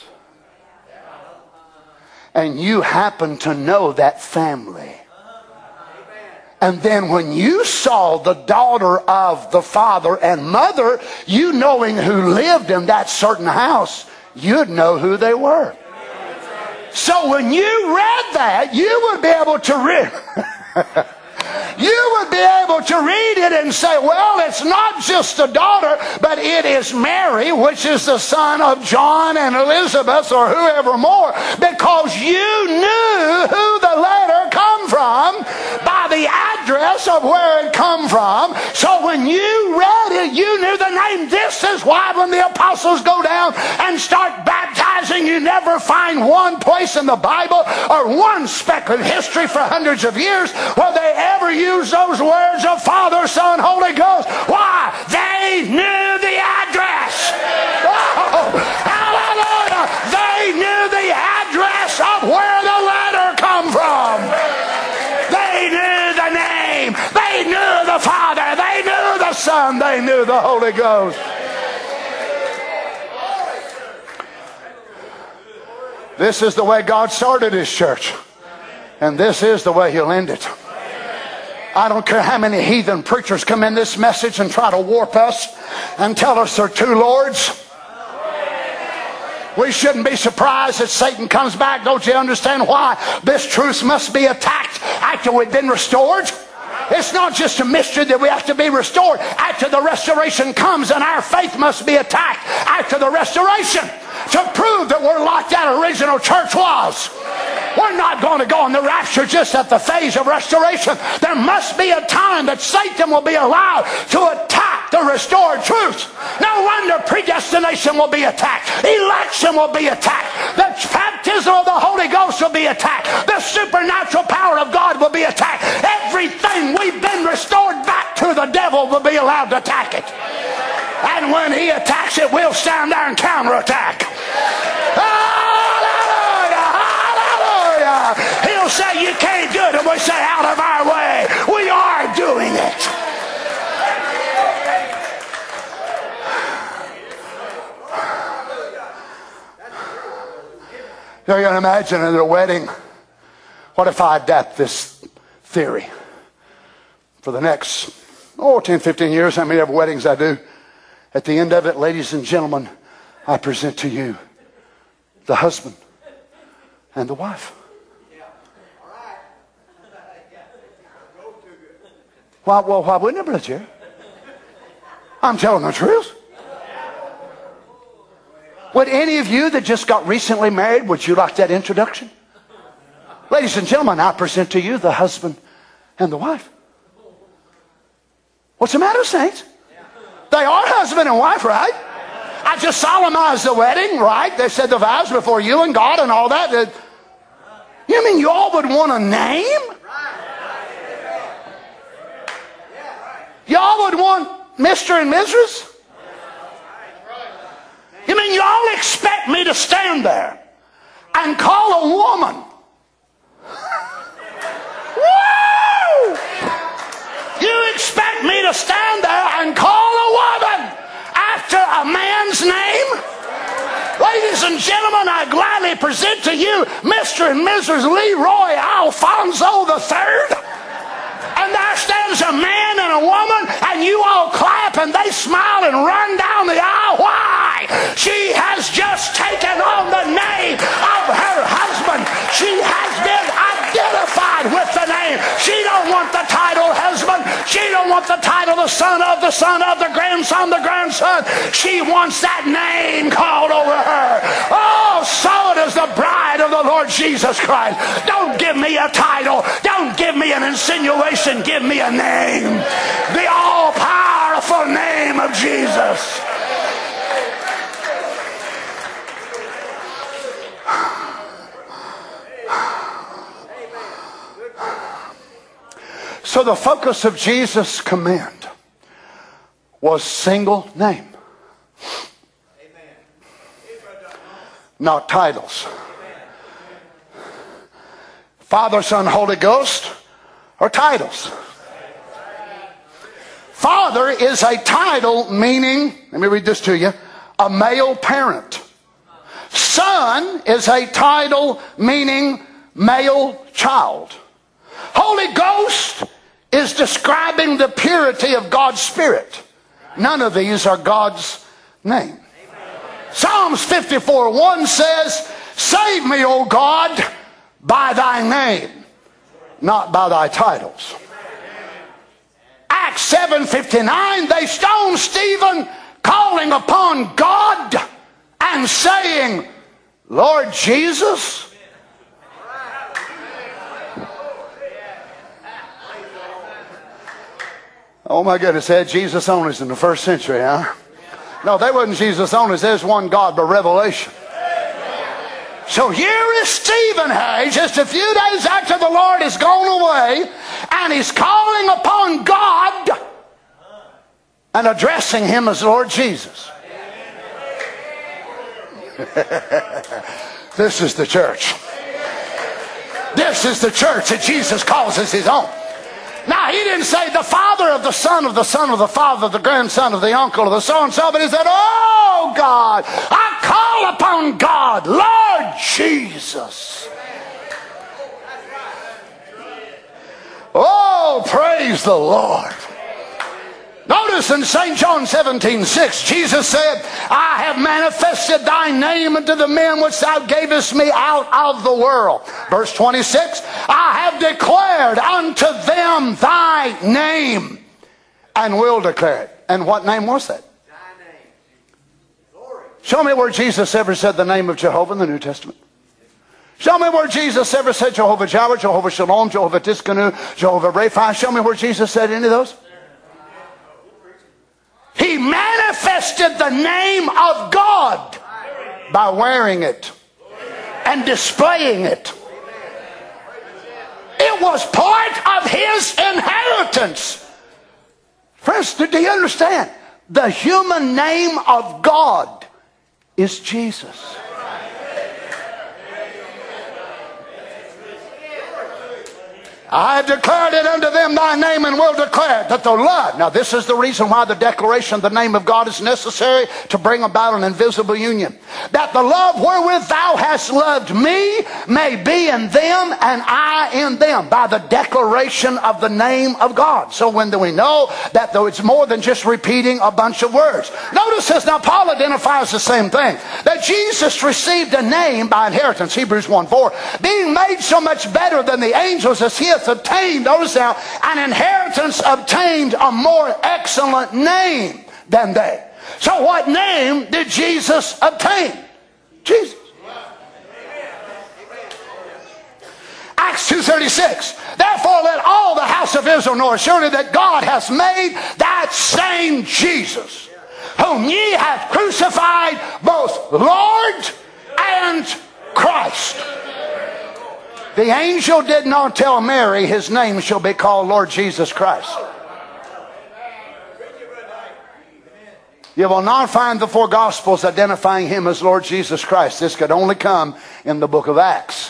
And you happen to know that family. And then when you saw the daughter of the father and mother, you knowing who lived in that certain house, you'd know who they were. So when you read that, you would be able to read. You would be able to read it and say, well, it's not just a daughter, but it is Mary, which is the son of John and Elizabeth or whoever more, because you knew who the letter come from by the address of where it come from. So when you read it, you knew the name. This is why when the apostles go down and start baptizing, you never find one place in the Bible or one speck of history for hundreds of years where they ever use those words of Father, Son, Holy Ghost. Why? They knew the address. Oh, hallelujah. They knew the address of where the letter come from. They knew the name. They knew the Father. They knew the Son. They knew the Holy Ghost. This is the way God started his church. And this is the way He'll end it. I don't care how many heathen preachers come in this message and try to warp us and tell us there are two Lords. We shouldn't be surprised that Satan comes back. Don't you understand why this truth must be attacked after we've been restored? It's not just a mystery that we have to be restored. After the restoration comes, and our faith must be attacked after the restoration to prove that we're like that original church was. We're not going to go in the rapture just at the phase of restoration. There must be a time that Satan will be allowed to attack the restored truth. No wonder predestination will be attacked. Election will be attacked. The baptism of the Holy Ghost will be attacked. The supernatural power of God will be attacked. Everything we've been restored back to, the devil will be allowed to attack it. And when he attacks it, we'll stand there and counterattack. Hallelujah! Hallelujah! He'll say, you can't do it. And we say, out of our way. We are doing it. You can imagine at a wedding, what if I adapt this theory for the next 10, 15 years, how many of weddings I do? At the end of it, ladies and gentlemen, I present to you the husband and the wife. Why wouldn't it, Brother Jerry? I'm telling the truth. Would any of you that just got recently married, would you like that introduction? Ladies and gentlemen, I present to you the husband and the wife. What's the matter, saints? They are husband and wife, right? I just solemnized the wedding, right? They said the vows before you and God and all that. You mean you all would want a name? Y'all would want Mr. and Mrs.? You mean you all expect me to stand there and call a woman? Woo! You expect me to stand there and call a woman after a man's name? Ladies and gentlemen, I gladly present to you Mr. and Mrs. Leroy Alfonso III. And there stands a man and a woman, and you all clap and they smile and run down the aisle. Why? She has just taken on the name of her husband. She has been identified with the name. She don't want the title husband. She don't want the title the son of, the grandson, the grandson. She wants that name called over her. Oh, so does the bride of the Lord Jesus Christ. Don't give me a title. Don't give me an insinuation. Give me a name. The all-powerful name of Jesus. So the focus of Jesus' command was single name. Not titles. Father, Son, Holy Ghost are titles. Father is a title meaning, let me read this to you, a male parent. Son is a title meaning male child. Holy Ghost is describing the purity of God's Spirit. None of these are God's name. Psalms 54:1 says, save me, O God, by thy name, not by thy titles. Acts 7:59, they stoned Stephen, calling upon God and saying, Lord Jesus. Oh my goodness, they had Jesus onlys in the first century, huh? No, they wasn't Jesus onlys. There's one God by revelation. So here is Stephen Hayes, just a few days after the Lord has gone away, and he's calling upon God and addressing him as Lord Jesus. This is the church. This is the church that Jesus calls as his own. Now, he didn't say the father of the son of the son of the father, the grandson of the uncle of the so-and-so, but he said, oh God, I call upon God, Lord Jesus. Oh, praise the Lord. Notice in St. John 17:6, Jesus said, I have manifested thy name unto the men which thou gavest me out of the world. Verse 26, I have declared unto them thy name and will declare it. And what name was that? Thy name. Glory. Show me where Jesus ever said the name of Jehovah in the New Testament. Show me where Jesus ever said Jehovah Jireh, Jehovah Shalom, Jehovah Tiskanu, Jehovah Rapha. Show me where Jesus said any of those. He manifested the name of God by wearing it and displaying it. It was part of his inheritance. Friends, do you understand? The human name of God is Jesus. I have declared it unto them thy name and will declare that the love. Now this is the reason why the declaration of the name of God is necessary, to bring about an invisible union. That the love wherewith thou hast loved me may be in them and I in them, by the declaration of the name of God. So when we know that though it's more than just repeating a bunch of words. Notice this, now Paul identifies the same thing. That Jesus received a name by inheritance, Hebrews 1:4, being made so much better than the angels as he obtained, notice now, an inheritance, obtained a more excellent name than they. So what name did Jesus obtain? Jesus. Acts 2:36. Therefore let all the house of Israel know surely that God has made that same Jesus, whom ye have crucified, both Lord and Christ. The angel did not tell Mary his name shall be called Lord Jesus Christ. You will not find the four Gospels identifying him as Lord Jesus Christ. This could only come in the book of Acts.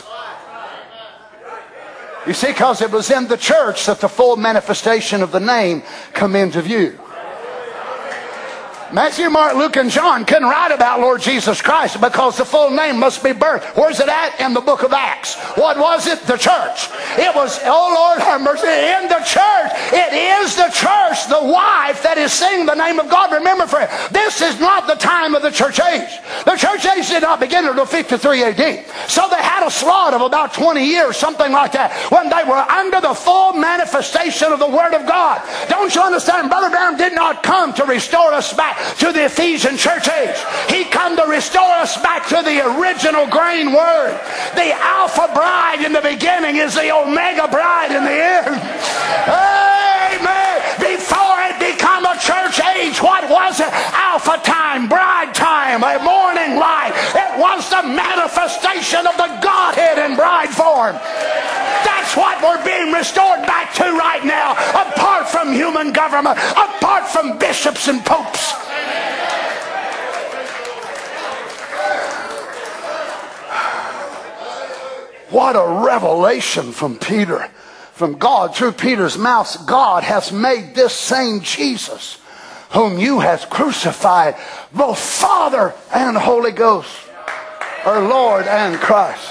You see, because it was in the church that the full manifestation of the name come into view. Matthew, Mark, Luke, and John couldn't write about Lord Jesus Christ because the full name must be birthed. Where's it at? In the book of Acts. What was it? The church. It was, oh Lord have mercy, in the church. It is the church, the wife, that is singing the name of God. Remember, friend, this is not the time of the church age. The church age did not begin until 53 AD. So they had a slot of about 20 years, something like that, when they were under the full manifestation of the Word of God. Don't you understand? Brother Brown did not come to restore us back to the Ephesian church age. He come to restore us back to the original grain word. The Alpha bride in the beginning is the Omega bride in the end. Amen. Before it become a church age, what was it? Alpha time, bride time, a morning light. It was the manifestation of the Godhead in bride form. That's what we're being restored back to right now, apart from human government, apart from bishops and popes. What a revelation from Peter, from God, through Peter's mouth. God has made this same Jesus, whom you have crucified, both Father and Holy Ghost, or Lord and Christ.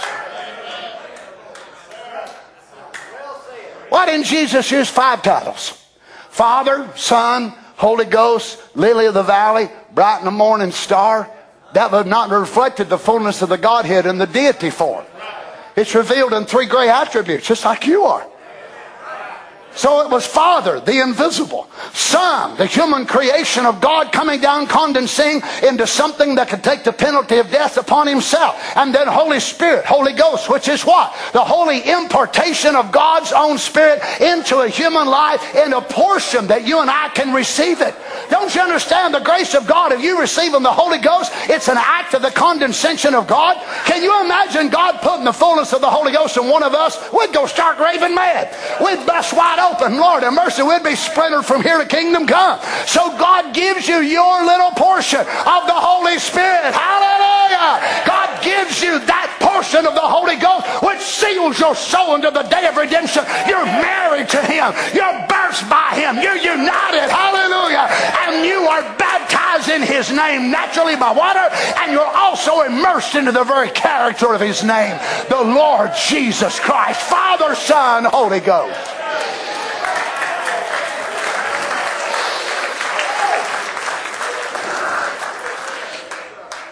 Why didn't Jesus use 5 titles? Father, Son, Holy Ghost, Lily of the Valley, Bright and the Morning Star. That would not have reflected the fullness of the Godhead in the deity form. It's revealed in 3 great attributes, just like you are. So it was Father, the invisible. Son, the human creation of God, coming down, condensing into something that could take the penalty of death upon himself. And then Holy Spirit, Holy Ghost, which is what? The holy impartation of God's own Spirit into a human life in a portion that you and I can receive it. Don't you understand the grace of God? If you receive the Holy Ghost, it's an act of the condescension of God. Can you imagine God putting the fullness of the Holy Ghost in one of us? We'd go stark raving mad. We'd bust wide open. Lord have mercy, we'd be splintered from here to kingdom come. So God gives you your little portion of the Holy Spirit. Hallelujah! God gives you that portion of the Holy Ghost which seals your soul until the day of redemption. You're married to Him. You're birthed by Him. You're united. Hallelujah! And you are baptized in His name naturally by water, and you're also immersed into the very character of His name, the Lord Jesus Christ, Father, Son, Holy Ghost.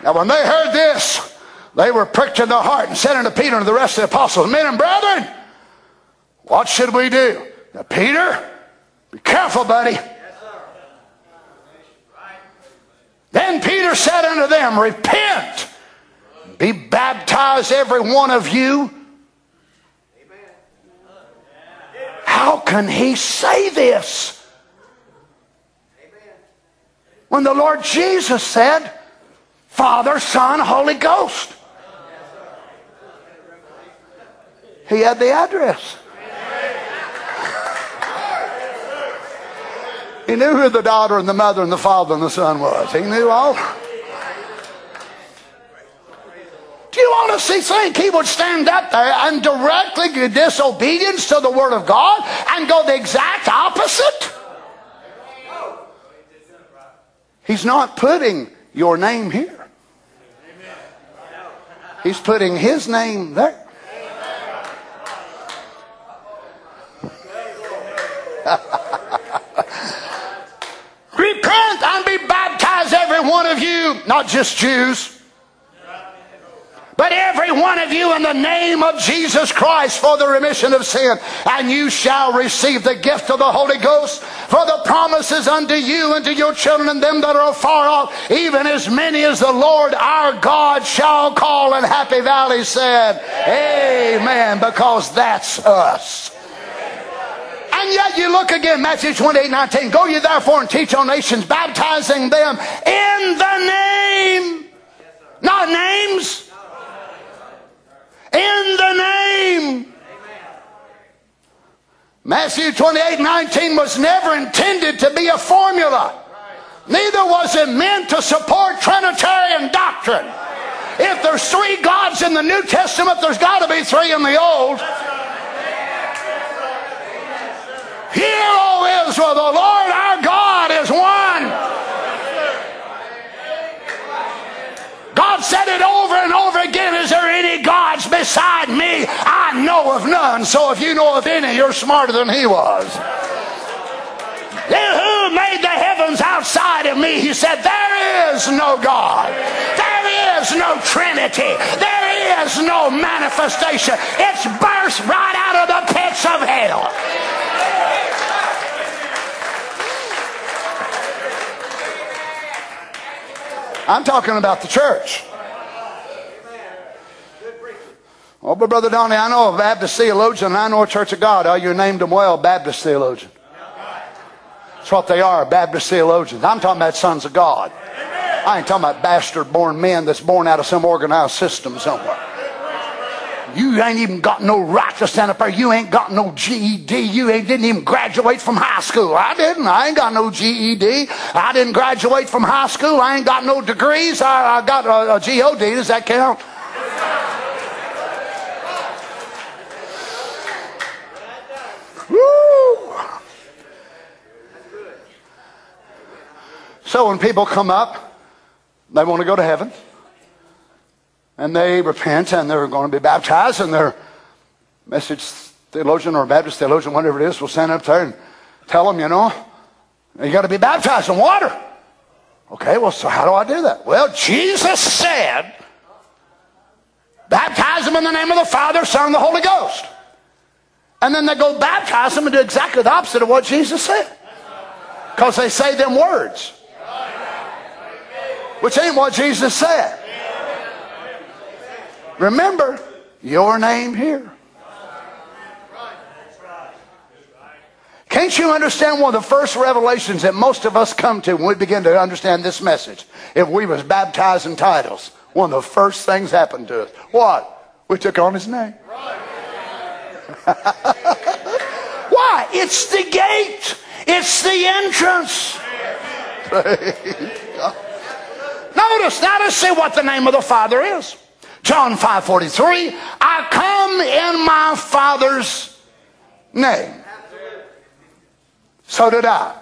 Now when they heard this, they were pricked in their heart and said unto Peter and the rest of the apostles, Men and brethren, what should we do? Now Peter, be careful, buddy. Then Peter said unto them, Repent, be baptized every one of you. How can he say this when the Lord Jesus said, Father, Son, Holy Ghost? He had the address. He knew who the daughter and the mother and the father and the son was. He knew all. Do you honestly think he would stand up there and directly give disobedience to the Word of God and go the exact opposite? He's not putting your name here. He's putting his name there. Repent and be baptized, every one of you, not just Jews, but every one of you in the name of Jesus Christ for the remission of sin, and you shall receive the gift of the Holy Ghost. For the promises unto you and to your children and them that are afar off, even as many as the Lord our God shall call. And Happy Valley said, Amen, because that's us. And yet you look again, Matthew 28:19. Go ye therefore and teach all nations, baptizing them in the name, not names, in the name. Matthew 28:19 was never intended to be a formula. Neither was it meant to support Trinitarian doctrine. If there's 3 gods in the New Testament, there's got to be 3 in the Old. Hear, O Israel, the Lord our God is one. God said it over and over again. Is there any gods beside me? I know of none. So if you know of any, you're smarter than he was. Who made the heavens outside of me? He said, there is no God. There is no Trinity. There is no manifestation. It's burst right out of the pits of hell. I'm talking about the church. Oh, but Brother Donnie, I know a Baptist theologian and I know a Church of God. Oh, you named them well, Baptist theologian. That's what they are, Baptist theologians. I'm talking about sons of God. I ain't talking about bastard-born men that's born out of some organized system somewhere. You ain't even got no right to stand up there. You ain't got no GED. You didn't even graduate from high school. I didn't. I ain't got no GED. I didn't graduate from high school. I ain't got no degrees. I got a GOD. Does that count? Woo! So when people come up, they want to go to heaven. And they repent and they're going to be baptized, and their message theologian or Baptist theologian, whatever it is, will stand up there and tell them, you got to be baptized in water. Okay, well, so how do I do that? Well, Jesus said, baptize them in the name of the Father, Son, and the Holy Ghost. And then they go baptize them and do exactly the opposite of what Jesus said. Because they say them words, which ain't what Jesus said. Remember, your name here. Can't you understand one of the first revelations that most of us come to when we begin to understand this message? If we was baptized in titles, one of the first things happened to us. What? We took on his name. Why? It's the gate. It's the entrance. Notice, now let's see what the name of the Father is. John 5:43, I come in my Father's name. So did I.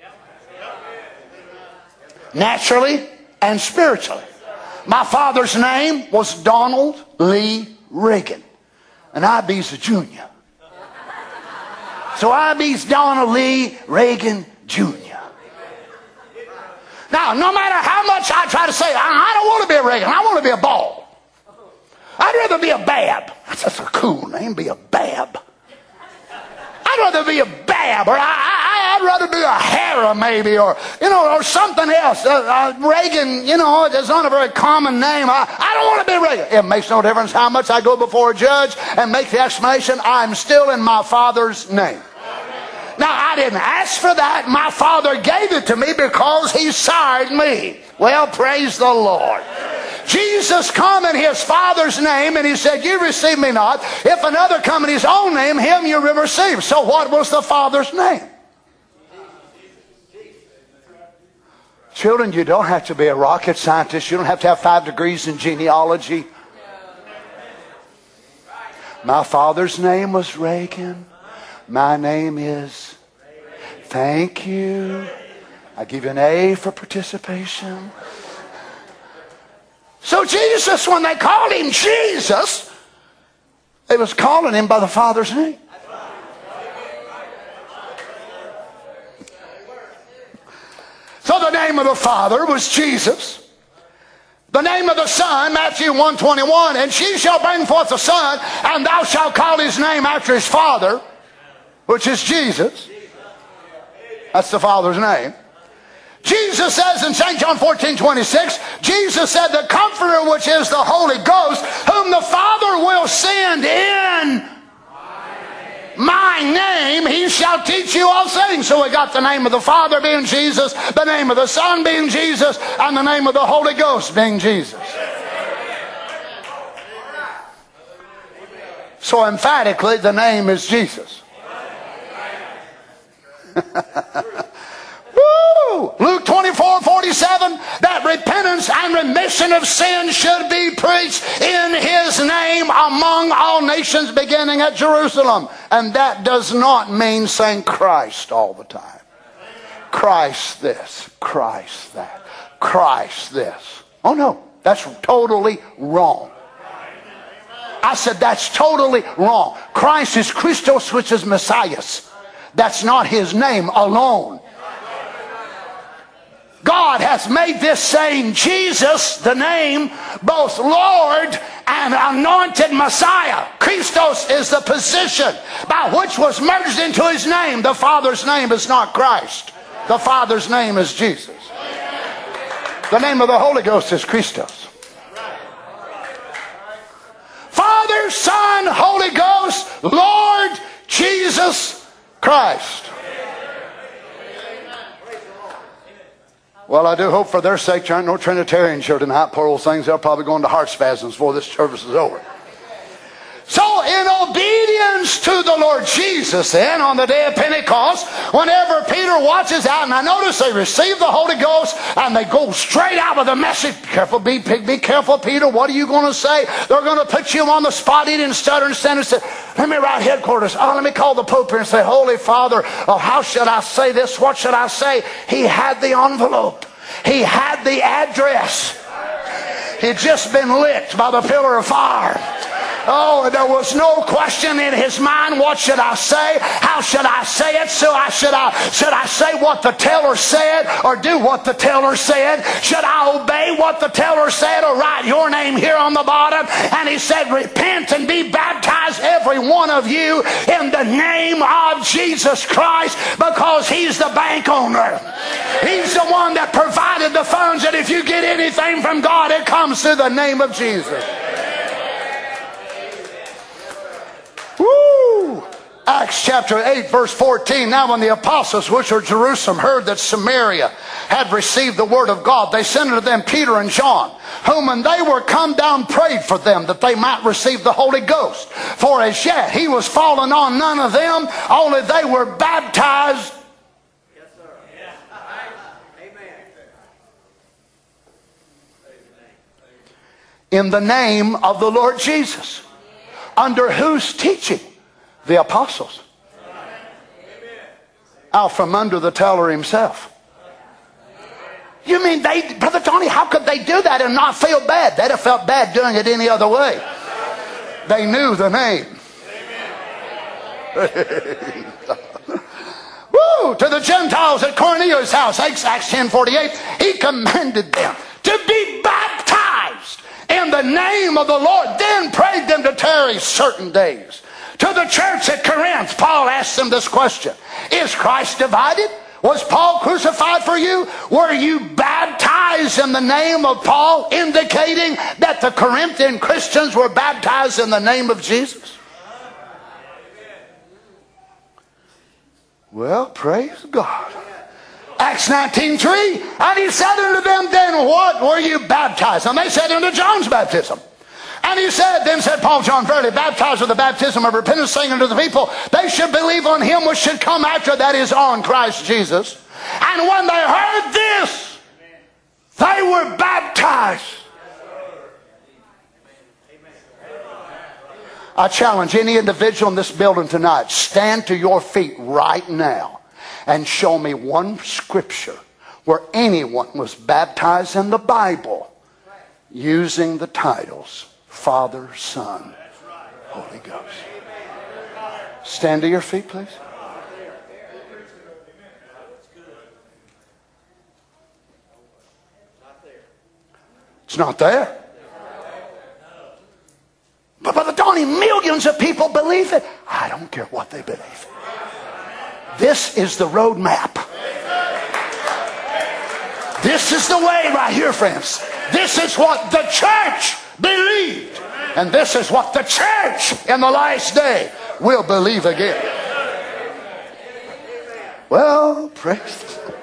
Naturally and spiritually. My father's name was Donald Lee Reagan. And I be's a junior. So I be's Donald Lee Reagan Jr. Now, no matter how much I try to say, I don't want to be a Reagan. I want to be a Ball. I'd rather be a Bab. That's a cool name, be a Bab. I'd rather be a Bab, or I'd rather be a Hera maybe, or something else. Reagan, is not a very common name. I don't want to be Reagan. It makes no difference how much I go before a judge and make the explanation. I'm still in my Father's name. Now, I didn't ask for that. My Father gave it to me because He sired me. Well, praise the Lord. Jesus come in His Father's name, and He said, you receive me not. If another come in His own name, him you will receive. So what was the Father's name? Children, you don't have to be a rocket scientist. You don't have to have 5 degrees in genealogy. My father's name was Reagan. My name is... Thank you. I give you an A for participation. So Jesus, when they called Him Jesus, they was calling Him by the Father's name. So the name of the Father was Jesus. The name of the Son, Matthew 1:21, and she shall bring forth a son, and thou shalt call his name after his father, which is Jesus. That's the Father's name. Jesus says in St. John 14:26, Jesus said, the Comforter, which is the Holy Ghost, whom the Father will send in my name, He shall teach you all things. So we got the name of the Father being Jesus, the name of the Son being Jesus, and the name of the Holy Ghost being Jesus. So emphatically, the name is Jesus. Woo! Luke 24:47, that repentance and remission of sin should be preached in His name among all nations, beginning at Jerusalem. And that does not mean saying Christ all the time. Christ this, Christ that, Christ this. Oh no, that's totally wrong. I said that's totally wrong. Christ is Christos, which is Messiah. That's not His name alone. God has made this saying Jesus, the name, both Lord and anointed Messiah. Christos is the position by which was merged into His name. The Father's name is not Christ. The Father's name is Jesus. The name of the Holy Ghost is Christos. Father, Son, Holy Ghost, Lord Jesus Christ. Well, I do hope for their sake there aren't no Trinitarians here tonight. Poor old things, they'll probably go into heart spasms before this service is over. So in obedience to the Lord Jesus then, on the day of Pentecost, whenever Peter watches out, and I notice they receive the Holy Ghost and they go straight out with a message. Be careful, Peter, what are you going to say? They're going to put you on the spot. He didn't stutter and stand and say, let me write headquarters. Let me call the Pope here and say, Holy Father, how should I say this? What should I say? He had the envelope. He had the address. He'd just been licked by the pillar of fire. Oh, there was no question in his mind, what should I say? How should I say it? Should I say what the teller said or do what the teller said? Should I obey what the teller said or write your name here on the bottom? And he said, repent and be baptized, every one of you, in the name of Jesus Christ, because He's the bank owner. He's the one that provided the funds, and if you get anything from God, it comes through the name of Jesus. Woo! Acts chapter 8 verse 14. Now when the apostles which were at Jerusalem heard that Samaria had received the word of God, they sent unto them Peter and John, whom when they were come down prayed for them that they might receive the Holy Ghost. For as yet He was fallen on none of them, only they were baptized. Yes, sir. Amen. In the name of the Lord Jesus. Under whose teaching? The apostles. Out from under the teller himself. You mean Brother Tony, how could they do that and not feel bad? They'd have felt bad doing it any other way. They knew the name. Woo! Woo! To the Gentiles at Cornelius' house, Acts 10:48, he commanded them to be baptized in the name of the Lord, then prayed them to tarry certain days. To the church at Corinth, Paul asked them this question: is Christ divided? Was Paul crucified for you? Were you baptized in the name of Paul, indicating that the Corinthian Christians were baptized in the name of Jesus? Well, praise God. Acts 19:3, and he said unto them, then what were you baptized? And they said, unto John's baptism. And he said, then said Paul, John verily baptized with the baptism of repentance, saying unto the people, they should believe on him which should come after, that is, on Christ Jesus. And when they heard this, they were baptized. I challenge any individual in this building tonight, stand to your feet right now and show me one scripture where anyone was baptized in the Bible using the titles Father, Son, Holy Ghost. Stand to your feet, please. It's not there. But Brother Donnie, millions of people believe it. I don't care what they believe. This is the road map. This is the way right here, friends. This is what the church believed. And this is what the church in the last day will believe again. Well, praise the Lord.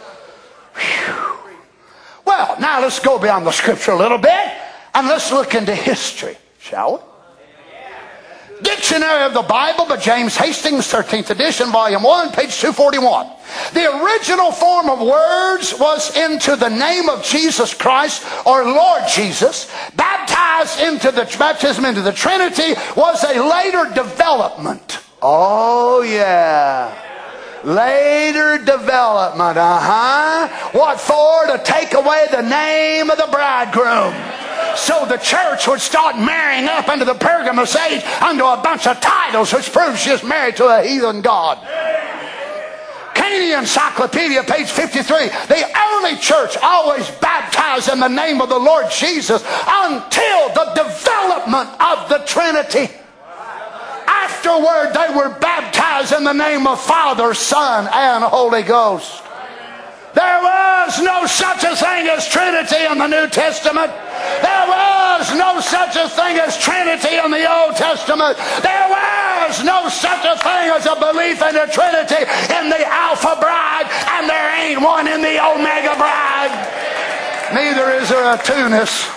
Well, now let's go beyond the scripture a little bit and let's look into history, shall we? Dictionary of the Bible by James Hastings, 13th edition, volume 1, page 241. The original form of words was into the name of Jesus Christ, or Lord Jesus. Baptism into the Trinity was a later development. Oh yeah. Later development, What for? To take away the name of the bridegroom. So the church would start marrying up into the Pergamus age under a bunch of titles, which proves she's married to a heathen god. Caney Encyclopedia, page 53. The early church always baptized in the name of the Lord Jesus until the development of the Trinity. Afterward, they were baptized in the name of Father, Son, and Holy Ghost. There was no such a thing as Trinity in the New Testament. There was no such a thing as Trinity in the Old Testament. There was no such a thing as a belief in the Trinity in the Alpha bride, and there ain't one in the Omega bride. Neither is there a two-ness.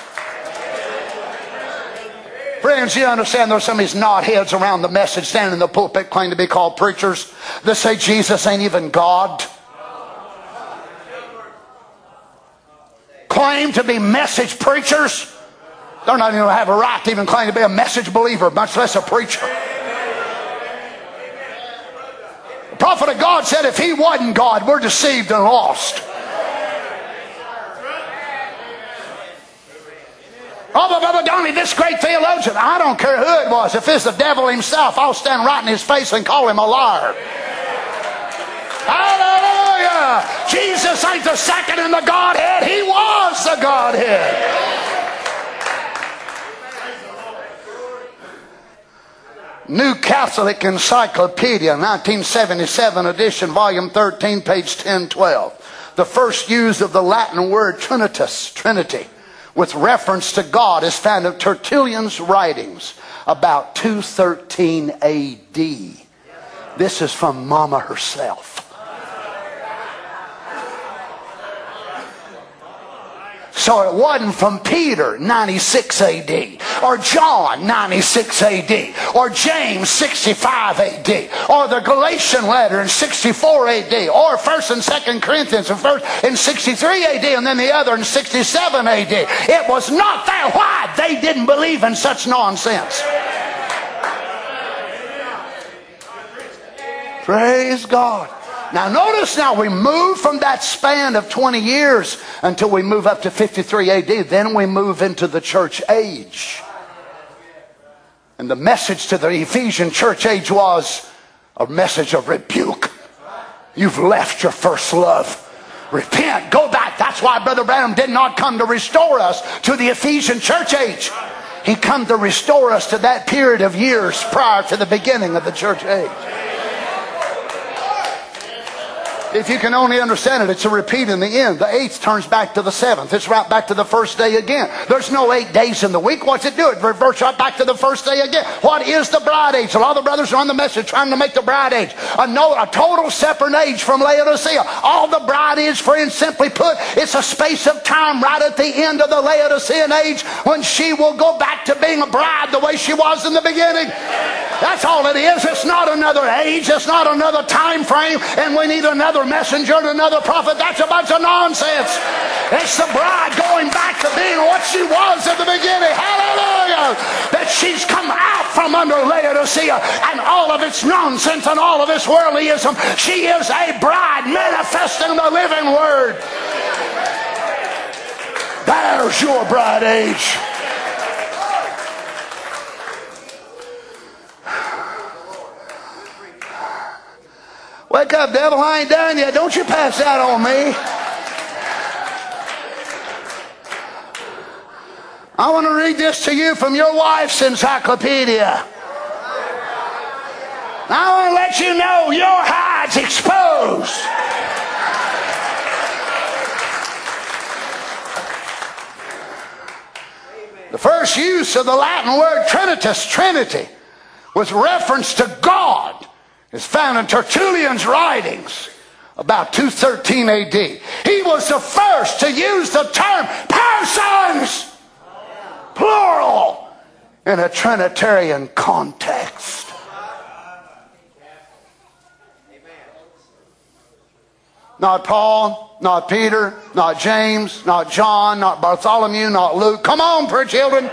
Friends, you understand there's some of these knotheads around the message standing in the pulpit claim to be called preachers that say Jesus ain't even God. Claim to be message preachers. They're not even going to have a right to even claim to be a message believer, much less a preacher. The prophet of God said if he wasn't God, we're deceived and lost. Oh, but Brother Donnie, this great theologian, I don't care who it was. If it's the devil himself, I'll stand right in his face and call him a liar. Hallelujah! Jesus ain't the second in the Godhead. He was the Godhead. New Catholic Encyclopedia, 1977 edition, volume 13, page 1012. The first use of the Latin word Trinitas, Trinity, with reference to God is found in Tertullian's writings about 213 A.D. This is from Mama herself. So it wasn't from Peter, 96 A.D., or John, 96 A.D., or James, 65 A.D., or the Galatian letter in 64 A.D., or 1st and 2nd Corinthians in 63 A.D., and then the other in 67 A.D. It was not there. Why? They didn't believe in such nonsense. Praise God. Now notice now we move from that span of 20 years until we move up to 53 AD. Then we move into the church age. And the message to the Ephesian church age was a message of rebuke. You've left your first love. Repent. Go back. That's why Brother Branham did not come to restore us to the Ephesian church age. He come to restore us to that period of years prior to the beginning of the church age. If you can only understand it, it's a repeat in the end. The 8th turns back to the 7th. It's right back to the first day again. There's no 8 days in the week. What's it do? It reverts right back to the first day again. What is the bride age? A lot of the brothers are on the message trying to make the bride age a total separate age from Laodicea. All the bride is, friends, simply put, it's a space of time right at the end of the Laodicean age when she will go back to being a bride the way she was in the beginning. That's all it is. It's not another age. It's not another time frame. And we need another messenger and another prophet. That's a bunch of nonsense. It's the bride going back to being what she was at the beginning. Hallelujah! That she's come out from under Laodicea and all of its nonsense and all of its worldlyism. She is a bride manifesting the living word. There's your bride age. Wake up, devil, I ain't done yet. Don't you pass that on me. I want to read this to you from your wife's encyclopedia. I want to let you know your hide's exposed. The first use of the Latin word Trinitas, Trinity, with reference to God, is found in Tertullian's writings about 213 AD. He was the first to use the term persons, plural, in a Trinitarian context. Not Paul, not Peter, not James, not John, not Bartholomew, not Luke. Come on, poor children.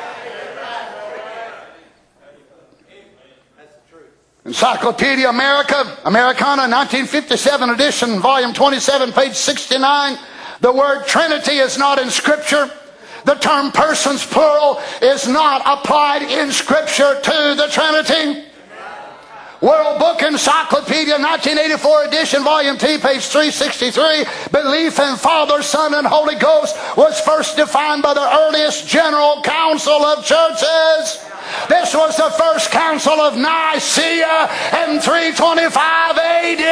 Encyclopedia Americana, 1957 edition, volume 27, page 69. The word Trinity is not in Scripture. The term persons, plural, is not applied in Scripture to the Trinity. World Book Encyclopedia, 1984 edition, volume 2, page 363. Belief in Father, Son, and Holy Ghost was first defined by the earliest General Council of Churches. This was the first council of Nicaea in 325 AD.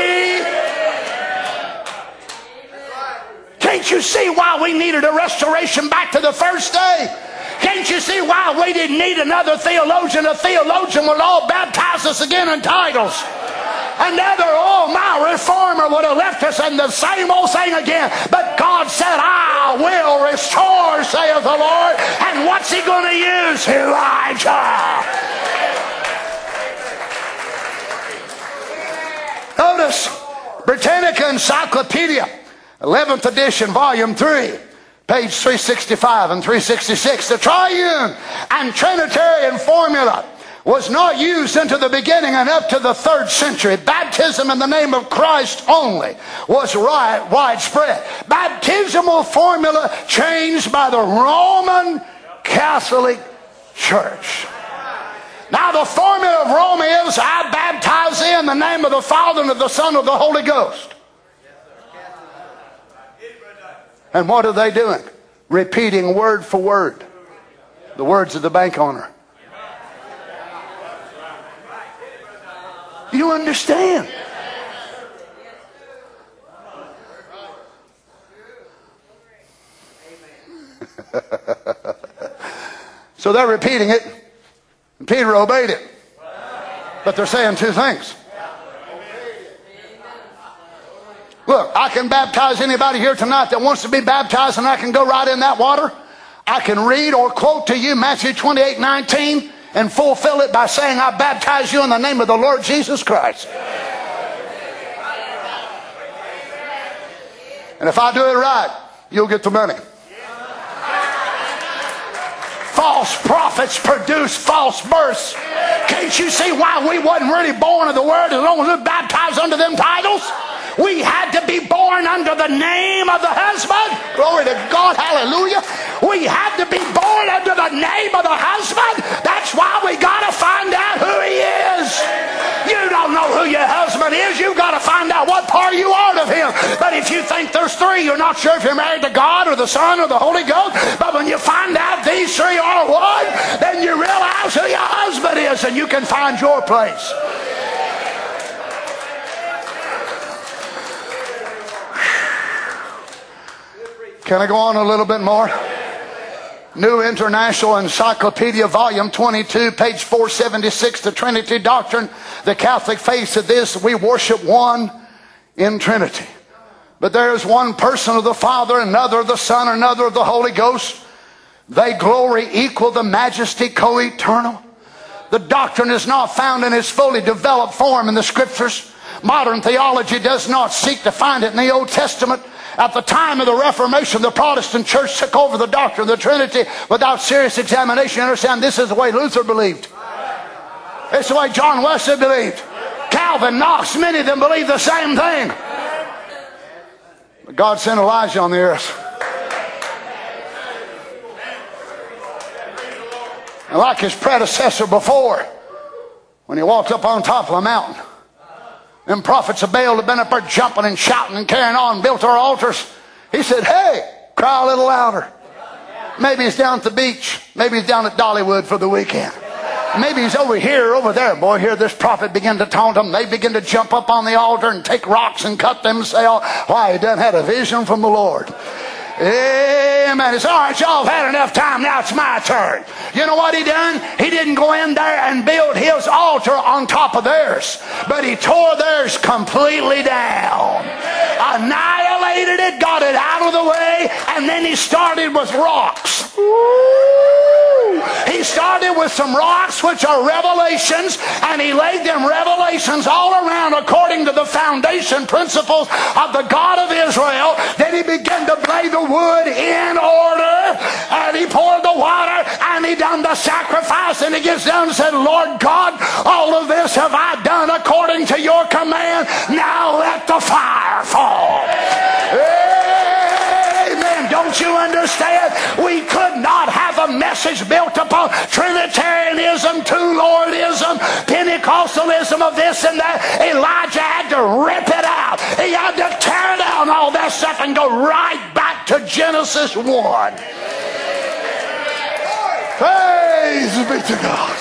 Can't you see why we needed a restoration back to the first day? Can't you see why we didn't need another theologian? A theologian would all baptize us again in titles. Another, my reformer would have left us in the same old thing again. But God said, I will restore, saith the Lord. And what's he going to use? Elijah. Notice, Britannica Encyclopedia, 11th edition, volume 3. Page 365 and 366. The triune and Trinitarian formula was not used into the beginning and up to the 3rd century. Baptism in the name of Christ only was widespread. Baptismal formula changed by the Roman Catholic Church. Now the formula of Rome is, I baptize thee in the name of the Father and of the Son and of the Holy Ghost. And what are they doing? Repeating word for word the words of the bank owner. You understand? So they're repeating it, and Peter obeyed it. But they're saying two things. Look, I can baptize anybody here tonight that wants to be baptized, and I can go right in that water. I can read or quote to you Matthew 28:19 and fulfill it by saying, I baptize you in the name of the Lord Jesus Christ. And if I do it right, you'll get the money. False prophets produce false births. Can't you see why we wasn't really born of the Word as long as we were baptized under them titles? We had to be born under the name of the husband. Glory to God. Hallelujah. We had to be born under the name of the husband. That's why we got to find out who he is. You don't know who your husband is. You've got to find out out what part you are of Him. But if you think there's three, you're not sure if you're married to God or the Son or the Holy Ghost. But when you find out these three are one, then you realize who your husband is, and you can find your place. Can I go on a little bit more? New International Encyclopedia, volume 22, page 476, the Trinity Doctrine. The Catholic faith said this: we worship one in Trinity. But there is one person of the Father, another of the Son, another of the Holy Ghost. They glory equal, the majesty co-eternal. The doctrine is not found in its fully developed form in the Scriptures. Modern theology does not seek to find it in the Old Testament. At the time of the Reformation, the Protestant church took over the doctrine of the Trinity without serious examination. You understand, this is the way Luther believed. It's the way John Wesley believed. Calvin, Knox, many of them believe the same thing. But God sent Elijah on the earth. And like his predecessor before, when he walked up on top of a mountain, them prophets of Baal had been up there jumping and shouting and carrying on, built our altars. He said, hey, cry a little louder. Maybe he's down at the beach. Maybe he's down at Dollywood for the weekend. Maybe he's over here or over there. Boy, here this prophet began to taunt them. They begin to jump up on the altar and take rocks and cut themselves. Why? He done had a vision from the Lord. Amen. It's all right, y'all have had enough time. Now it's my turn. You know what he done? He didn't go in there and build his altar on top of theirs, but he tore theirs completely down, annihilated it, got it out of the way, and then he started with rocks. He started with some rocks, which are revelations, and he laid them revelations all around according to the foundation principles of the God of Israel. Then he began to lay the wood in order, and he poured the water, and he done the sacrifice, and he gets down and said, Lord God, all of this have I done according to your command. Now let the fire fall. Amen. Don't you understand? We could not have a message built upon Trinitarianism, two-Lordism, Pentecostalism of this and that. Elijah had to rip it out. He had to tear down all that stuff and go right back to Genesis 1. Praise be to God.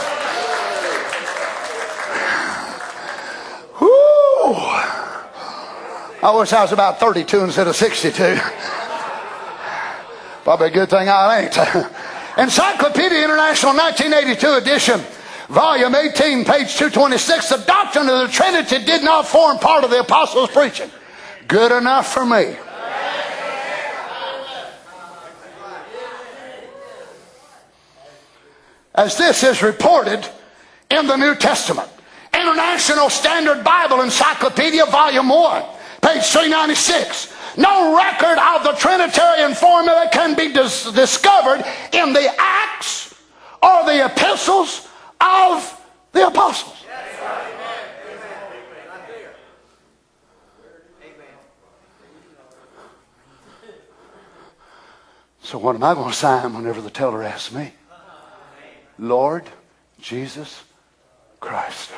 Whew. I wish I was about 32 instead of 62. Probably a good thing I ain't. Encyclopedia International 1982 edition, volume 18, page 226. The doctrine of the Trinity did not form part of the apostles' preaching. Good enough for me. As this is reported in the New Testament. International Standard Bible Encyclopedia, volume 1, page 396. No record of the Trinitarian formula can be discovered in the Acts or the epistles of the apostles. So what am I going to sign whenever the teller asks me? Lord Jesus Christ.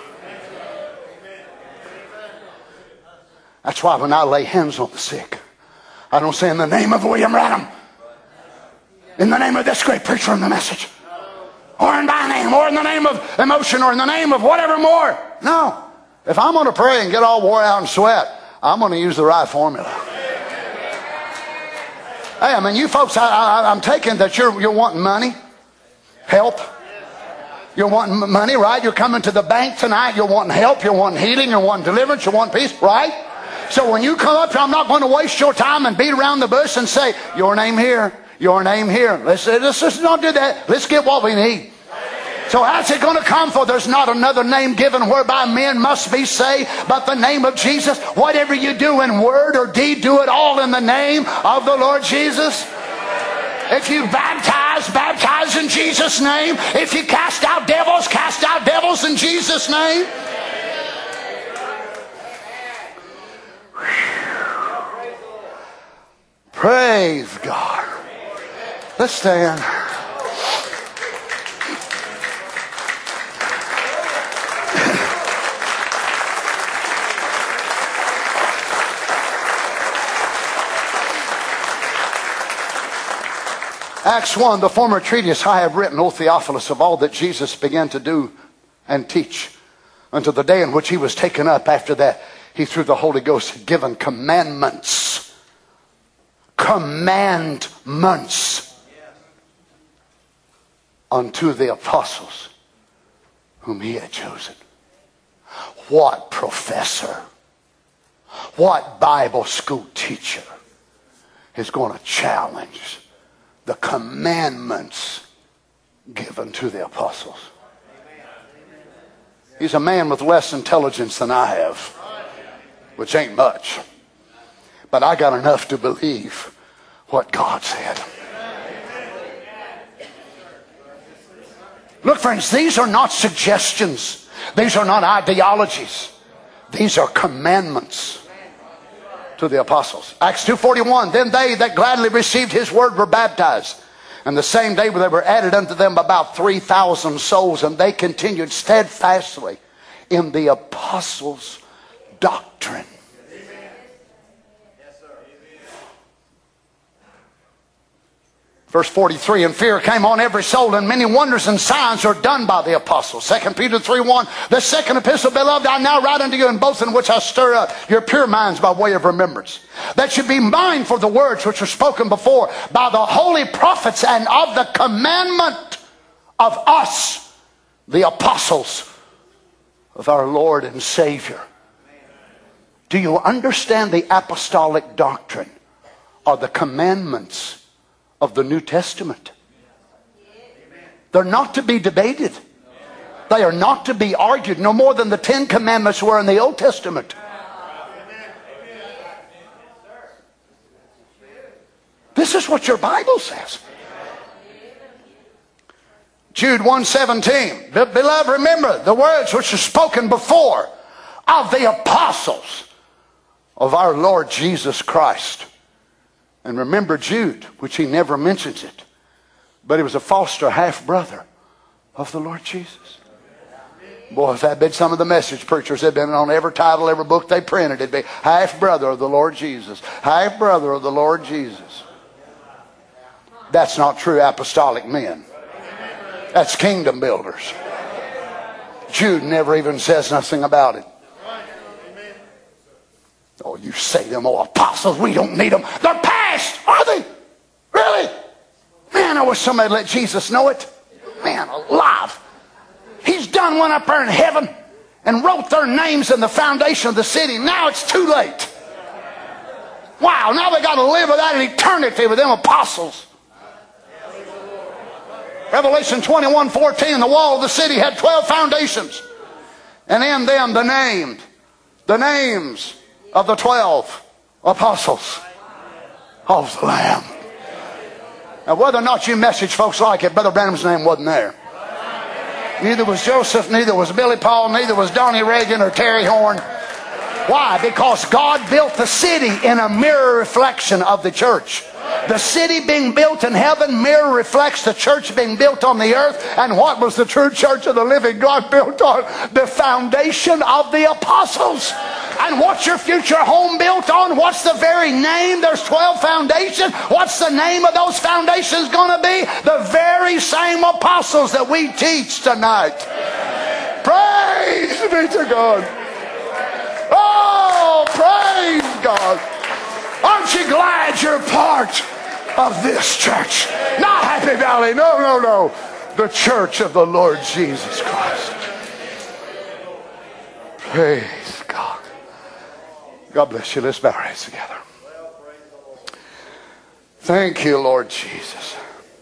That's why when I lay hands on the sick, I don't say in the name of William Branham, in the name of this great preacher in the message, or in my name, or in the name of emotion, or in the name of whatever more. No. If I'm going to pray and get all wore out and sweat, I'm going to use the right formula. Hey, I mean, you folks, I'm taking that you're wanting money, help. You're wanting money, right? You're coming to the bank tonight. You're wanting help. You're wanting healing. You're wanting deliverance. You want peace, right? So when you come up here, I'm not going to waste your time and beat around the bush and say, your name here, your name here. Let's just not do that. Let's get what we need. So how's it going to come? For there's not another name given whereby men must be saved but the name of Jesus. Whatever you do in word or deed, do it all in the name of the Lord Jesus. If you baptize in Jesus' name. If you cast out devils in Jesus' name. Praise God. Let's stand. Acts 1, the former treatise I have written, O Theophilus, of all that Jesus began to do and teach until the day in which he was taken up. After that, he through the Holy Ghost had given commandments. Commandments unto the apostles whom he had chosen. What professor, what Bible school teacher is going to challenge the commandments given to the apostles? He's a man with less intelligence than I have, which ain't much. But I got enough to believe what God said. Look, friends, these are not suggestions. These are not ideologies. These are commandments to the apostles. Acts 2:41, then they that gladly received his word were baptized. And the same day there were added unto them about 3,000 souls, and they continued steadfastly in the apostles' doctrine. Verse 43, and fear came on every soul, and many wonders and signs are done by the apostles. 2 Peter 3:1, the second epistle, beloved, I now write unto you, in both in which I stir up your pure minds by way of remembrance, that you be mindful of the words which were spoken before by the holy prophets, and of the commandment of us, the apostles of our Lord and Savior. Do you understand the apostolic doctrine or the commandments of the New Testament? They're not to be debated. They are not to be argued, no more than the 10 Commandments were in the Old Testament. This is what your Bible says. Jude 1:17, beloved, remember the words which were spoken before of the apostles of our Lord Jesus Christ. And remember Jude, which he never mentions it, but he was a foster half-brother of the Lord Jesus. Boy, if that had been some of the message preachers, they'd been on every title, every book they printed, it'd be half-brother of the Lord Jesus. Half-brother of the Lord Jesus. That's not true apostolic men. That's kingdom builders. Jude never even says nothing about it. Oh, you say them, oh, apostles, we don't need them. They're past, are they? Really? Man, I wish somebody let Jesus know it. Man, alive. He's done one up there in heaven and wrote their names in the foundation of the city. Now it's too late. Wow, now they got to live without an eternity with them apostles. Revelation 21:14, the wall of the city had 12 foundations. And in them the names of the 12 apostles of the Lamb. Now, whether or not you message folks like it, Brother Branham's name wasn't there. Neither was Joseph, neither was Billy Paul, neither was Donnie Reagan or Terry Horn. Why? Because God built the city in a mirror reflection of the church. The city being built in heaven mirror reflects the church being built on the earth. And what was the true church of the living God built on? The foundation of the apostles. And what's your future home built on? What's the very name? There's 12 foundations. What's the name of those foundations going to be? The very same apostles that we teach tonight. Praise be to God. Oh, praise God. Aren't you glad you're part of this church? Not Happy Valley. No. The church of the Lord Jesus Christ. Praise God. God bless you. Let's bow our heads together. Thank you, Lord Jesus.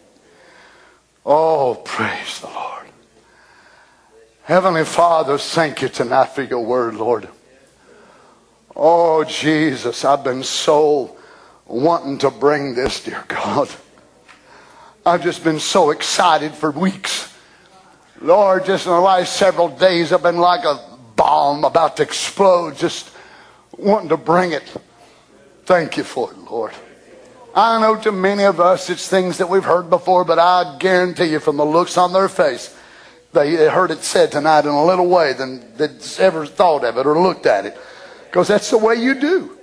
Oh, praise the Lord. Heavenly Father, thank you tonight for your word, Lord. Oh, Jesus, I've been so wanting to bring this, dear God. I've just been so excited for weeks. Lord, just in the last several days, I've been like a bomb about to explode, just wanting to bring it. Thank you for it, Lord. I know to many of us it's things that we've heard before, but I guarantee you from the looks on their face, they heard it said tonight in a little way than they'd ever thought of it or looked at it. Because that's the way you do.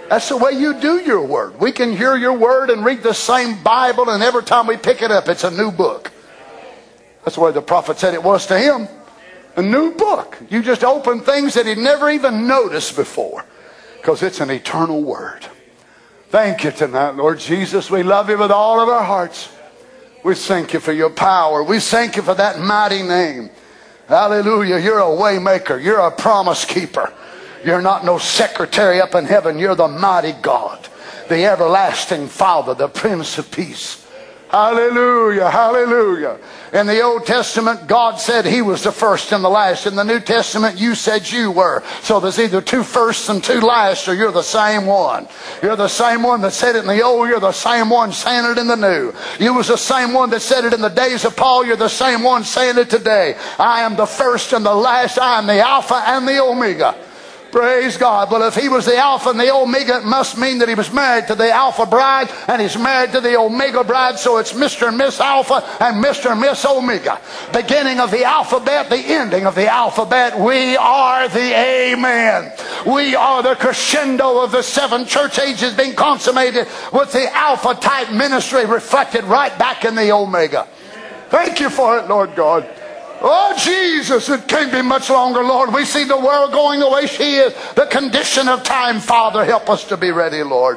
That's the way you do your word. We can hear your word and read the same Bible, and every time we pick it up, it's a new book. That's the way the prophet said it was to him. A new book. You just open things that he'd never even noticed before, because it's an eternal word. Thank you tonight, Lord Jesus. We love you with all of our hearts. We thank you for your power. We thank you for that mighty name. Hallelujah. You're a way maker. You're a promise keeper. You're not no secretary up in heaven. You're the mighty God, the everlasting Father, the Prince of Peace. Hallelujah, hallelujah. In the Old Testament, God said he was the first and the last. In the New Testament, you said you were. So there's either two firsts and two lasts, or you're the same one. You're the same one that said it in the old. You're the same one saying it in the new. You was the same one that said it in the days of Paul. You're the same one saying it today. I am the first and the last. I am the Alpha and the Omega. Praise God. Well, if he was the Alpha and the Omega, it must mean that he was married to the Alpha bride and he's married to the Omega bride. So it's Mr. and Miss Alpha and Mr. and Miss Omega. Beginning of the alphabet, the ending of the alphabet. We are the Amen. We are the crescendo of the seven church ages being consummated with the Alpha type ministry reflected right back in the Omega. Thank you for it, Lord God. Oh, Jesus, it can't be much longer, Lord. We see the world going the way she is. The condition of time, Father, help us to be ready, Lord.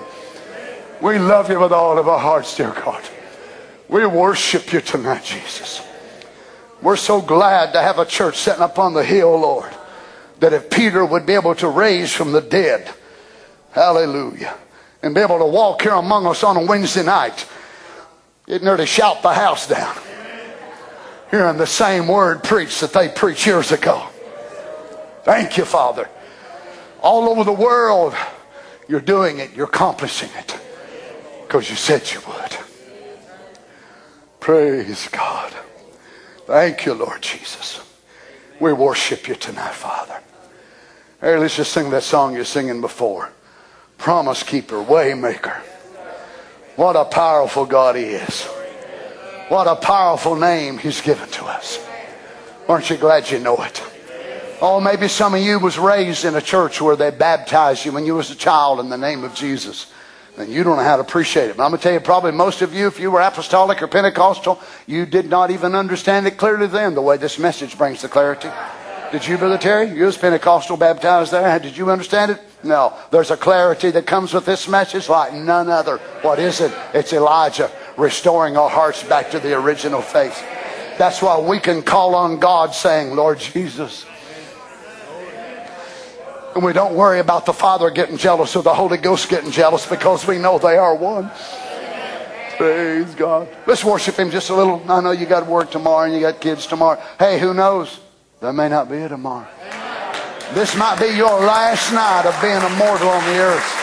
We love you with all of our hearts, dear God. We worship you tonight, Jesus. We're so glad to have a church sitting up on the hill, Lord, that if Peter would be able to raise from the dead, hallelujah, and be able to walk here among us on a Wednesday night, it'd nearly shout the house down. Hearing the same word preached that they preached years ago. Thank you, Father. All over the world, you're doing it. You're accomplishing it. Because you said you would. Praise God. Thank you, Lord Jesus. We worship you tonight, Father. Hey, let's just sing that song you're singing before. Promise keeper, way maker. What a powerful God he is. What a powerful name he's given to us. Aren't you glad you know it? Oh, maybe some of you was raised in a church where they baptized you when you was a child in the name of Jesus. And you don't know how to appreciate it. But I'm going to tell you, probably most of you, if you were apostolic or Pentecostal, you did not even understand it clearly then, the way this message brings the clarity. Did you, Brother Terry? You was Pentecostal baptized there. Did you understand it? No. There's a clarity that comes with this message like none other. What is it? It's Elijah restoring our hearts back to the original faith. That's why we can call on God saying, Lord Jesus. And we don't worry about the Father getting jealous or the Holy Ghost getting jealous, because we know they are one. Praise God. Let's worship him just a little. I know you got work tomorrow and you got kids tomorrow. Hey, who knows? There may not be a tomorrow. This might be your last night of being a mortal on the earth.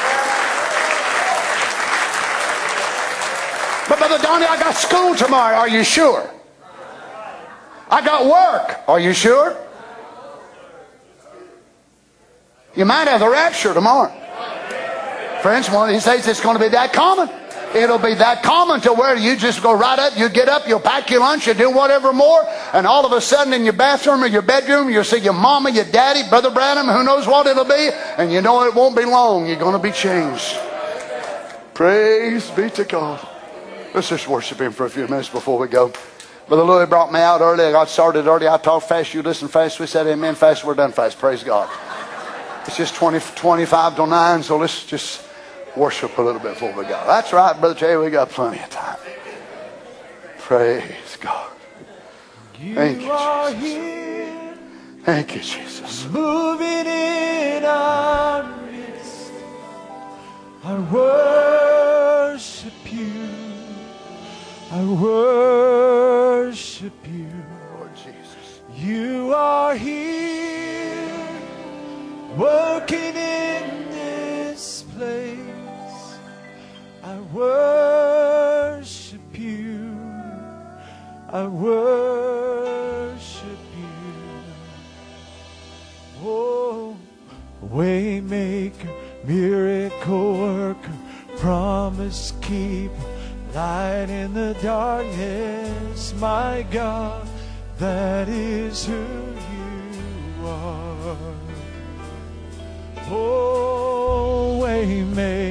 But Brother Donnie, I got school tomorrow. Are you sure? I got work. Are you sure? You might have the rapture tomorrow. Friends, one of these days it's going to be that common. It'll be that common to where you just go right up, you get up, you'll pack your lunch, you do whatever more, and all of a sudden in your bathroom or your bedroom, you'll see your mama, your daddy, Brother Branham, who knows what it'll be, and you know it won't be long. You're going to be changed. Praise be to God. Let's just worship him for a few minutes before we go. Brother Louis brought me out early. I got started early. I talked fast. You listen fast. We said amen fast. We're done fast. Praise God. It's just 25 till 9, so let's just worship a little bit before we go. That's right, Brother Jay. We got plenty of time. Praise God. Thank you, Jesus. Thank you, Jesus. Moving in our midst, I worship you. I worship you. Lord Jesus. You are here, working in this place. I worship you. I worship you. Oh, waymaker, miracle worker, promise keeper, light in the darkness, my God, that is who you are. Oh, waymaker,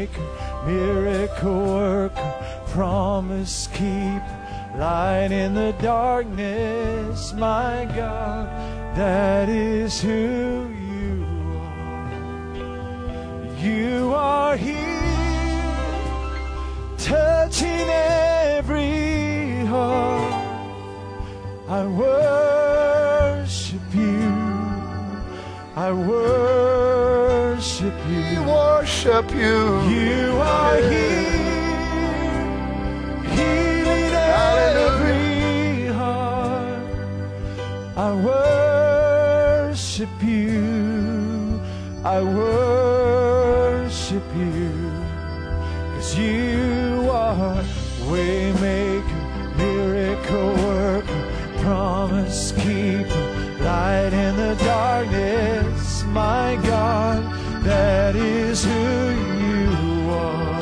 miracle worker, promise keep, light in the darkness, my God, that is who you are. You are here, touching every heart. I worship you, I worship you. We worship you. You are here, healing every heart. I worship you, I worship you, 'cause you are waymaker, miracle worker, promise keeper, light in the darkness, my God, that is who you are.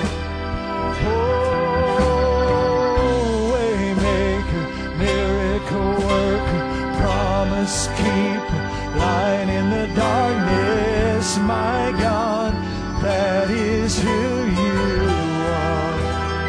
Oh, waymaker, miracle worker, promise keeper, light in the darkness, my God, that is who you are.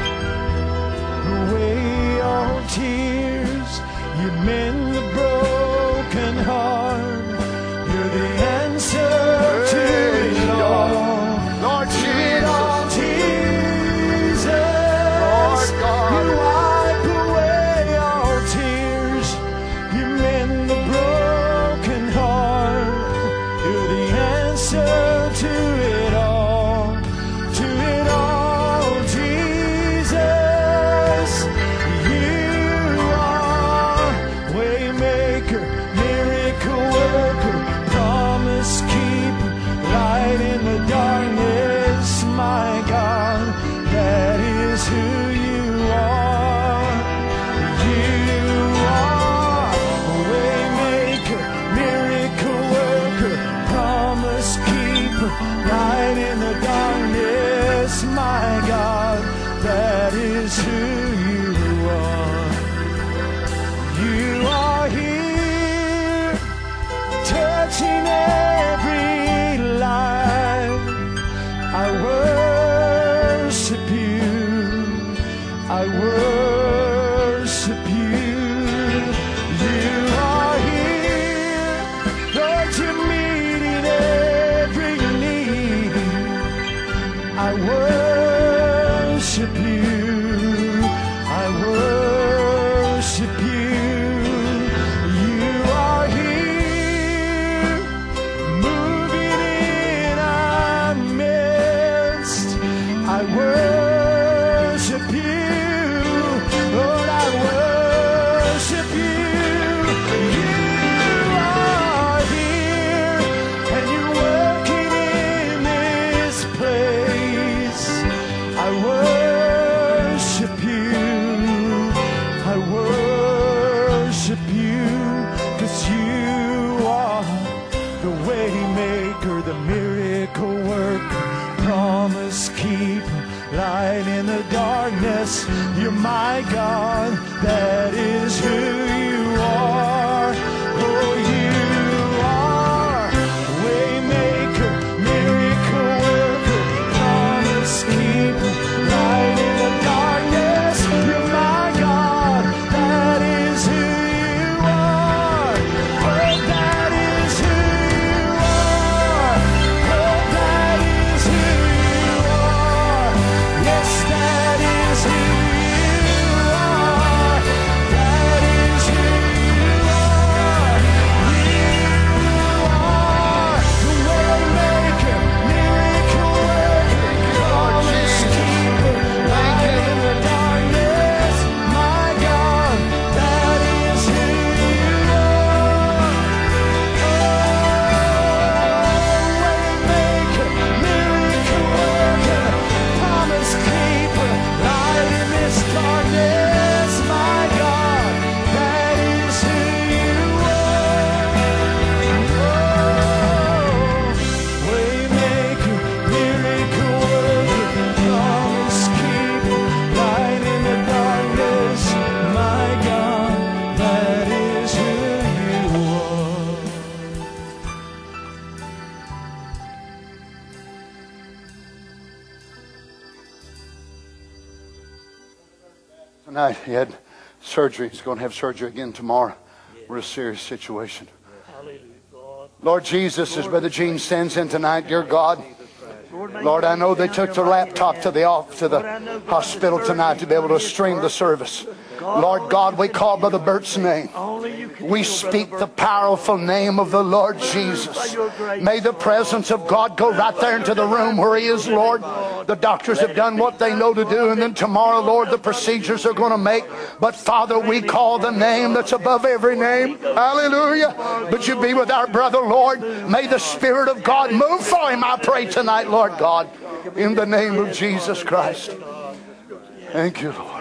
Away all tears, you mend the broken heart. You're the answer to it all. Lord To it Jesus. all, Jesus. Lord God. You wipe away all tears. You mend the broken heart. You're the answer to it all. To it all, Jesus. You are waymaker, miracle worker, promise keeper, light in the darkness, my God, that is who you are. You are waymaker, miracle worker, promise keeper, light in the darkness, my God, that is who you are. You are here, touching every life. I worship you, I worship you. You are here, Lord, you're meeting every need. I worship you, I worship you. You are here, moving in our midst. I worship you, Lord, I worship you. You are here, and you're working in this place. I worship you, I worship you, 'cause you are the waymaker, the miracle worker, promise keeper, light in the darkness. You're my God, that is who you are. Oh, you are waymaker, miracle worker, promise keeper, light in the darkness. You're my God, that is who you are. Oh, that is who you are. Oh, that is who you are. Yes, that is who you are. That is who you are. Tonight he had surgery. He's going to have surgery again tomorrow. Real serious situation. Lord Jesus, as Brother Gene stands in tonight, dear God, Lord, I know they took their laptop to the hospital tonight to be able to stream the service. Lord God, we call Brother Bert's name. We speak the powerful name of the Lord Jesus. May the presence of God go right there into the room where he is, Lord. The doctors have done what they know to do, and then tomorrow, Lord, the procedures are going to make. But Father, we call the name that's above every name. Hallelujah. But you be with our brother, Lord. May the Spirit of God move for him, I pray tonight, Lord God, in the name of Jesus Christ. Thank you, Lord.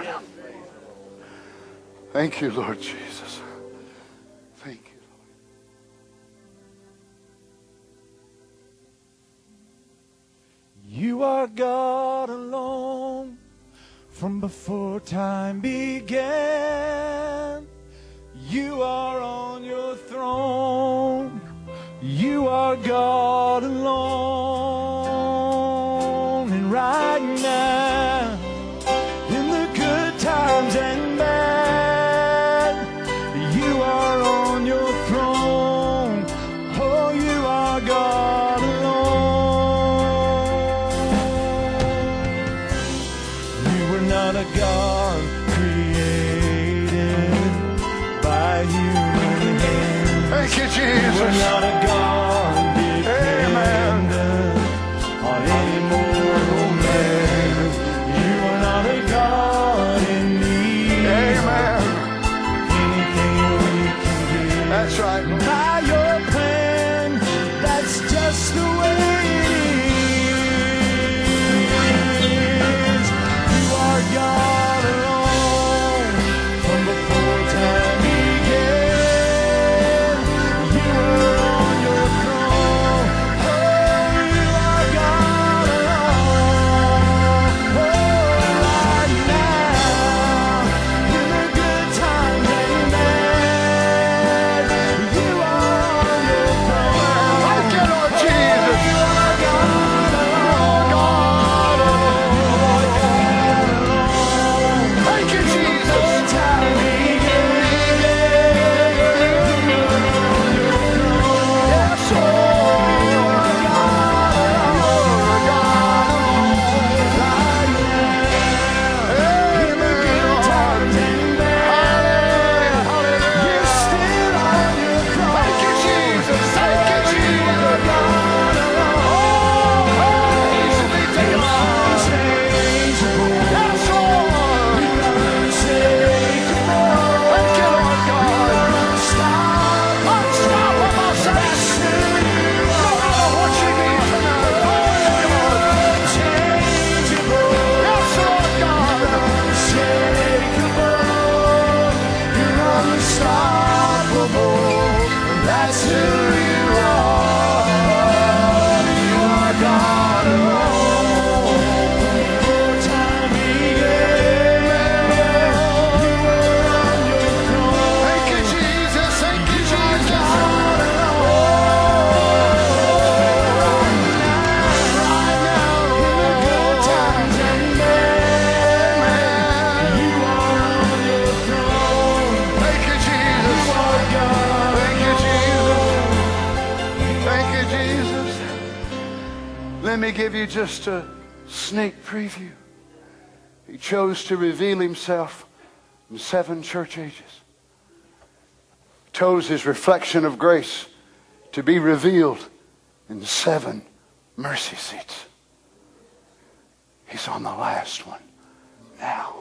Thank you, Lord Jesus. Thank you. You are God alone from before time began. You are on your throne. You are God alone. And right now, in the good times and bad, you are on your throne. Oh, you are God alone. You were not a God created by human hands. Thank you, You Jesus. were not a God dependent on any mortal man. You are not a God in need Amen. of anything we can give. That's right. By your plan, that's just the way it is. You are God alone from before time began. You were on your throne. Oh, you are God alone. Oh, right now, in the good times and bad, you are on your throne. Thank you, Lord Jesus. You are God alone. You are God alone. Thank you, Jesus. Time began. Yes, In the good times and bad, you're still on your throne. Thank you, Jesus. Thank you, Jesus. God alone. Praise be to You're God. unchangeable. Yes, Lord. You're unshakable. Thank you, Lord God. You're unstoppable. Unstoppable, saints. No matter what you need tonight. Praise God. Unchangeable. Yes, Lord God. Unshakable. You're unstoppable. That's who you are. You are God alone. Before time began, you were on your throne. Thank you, Jesus. Thank you, Jesus. God alone. Right now, in the good times and bad, you are on your throne. Thank you, Jesus. You are God. Thank you, Jesus. Thank you, Jesus. Let me give you just a sneak preview. He chose to reveal himself in 7 church ages. Chose his reflection of grace to be revealed in 7 mercy seats. He's on the last one now.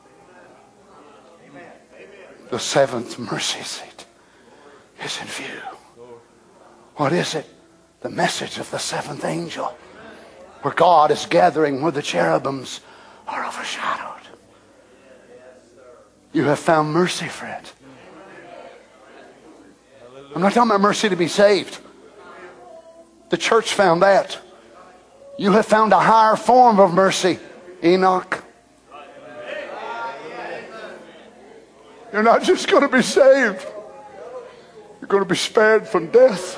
The 7th mercy seat is in view. What is it? The message of the 7th angel, where God is gathering, where the cherubims are overshadowed. You have found mercy, friend. I'm not talking about mercy to be saved. The church found that. You have found a higher form of mercy, Enoch. You're not just going to be saved. You're going to be spared from death.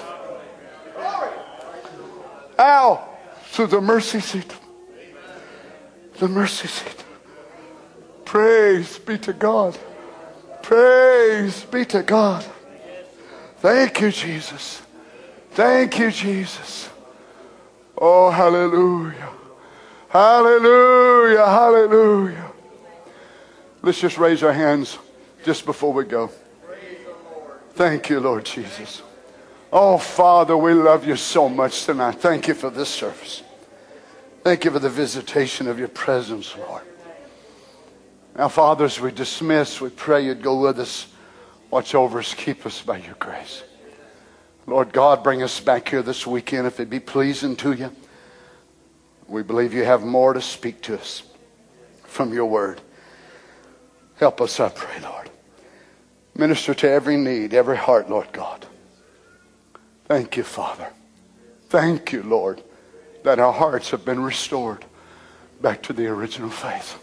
Ow! To the mercy seat. The mercy seat. Praise be to God. Praise be to God. Thank you, Jesus. Thank you, Jesus. Oh, hallelujah. Hallelujah. Hallelujah. Let's just raise our hands just before we go. Thank you, Lord Jesus. Oh, Father, we love you so much tonight. Thank you for this service. Thank you for the visitation of your presence, Lord. Now, Father, as we dismiss, we pray you'd go with us, watch over us, keep us by your grace. Lord God, bring us back here this weekend if it be pleasing to you. We believe you have more to speak to us from your word. Help us, I pray, Lord. Minister to every need, every heart, Lord God. Thank you, Father. Thank you, Lord, that our hearts have been restored back to the original faith.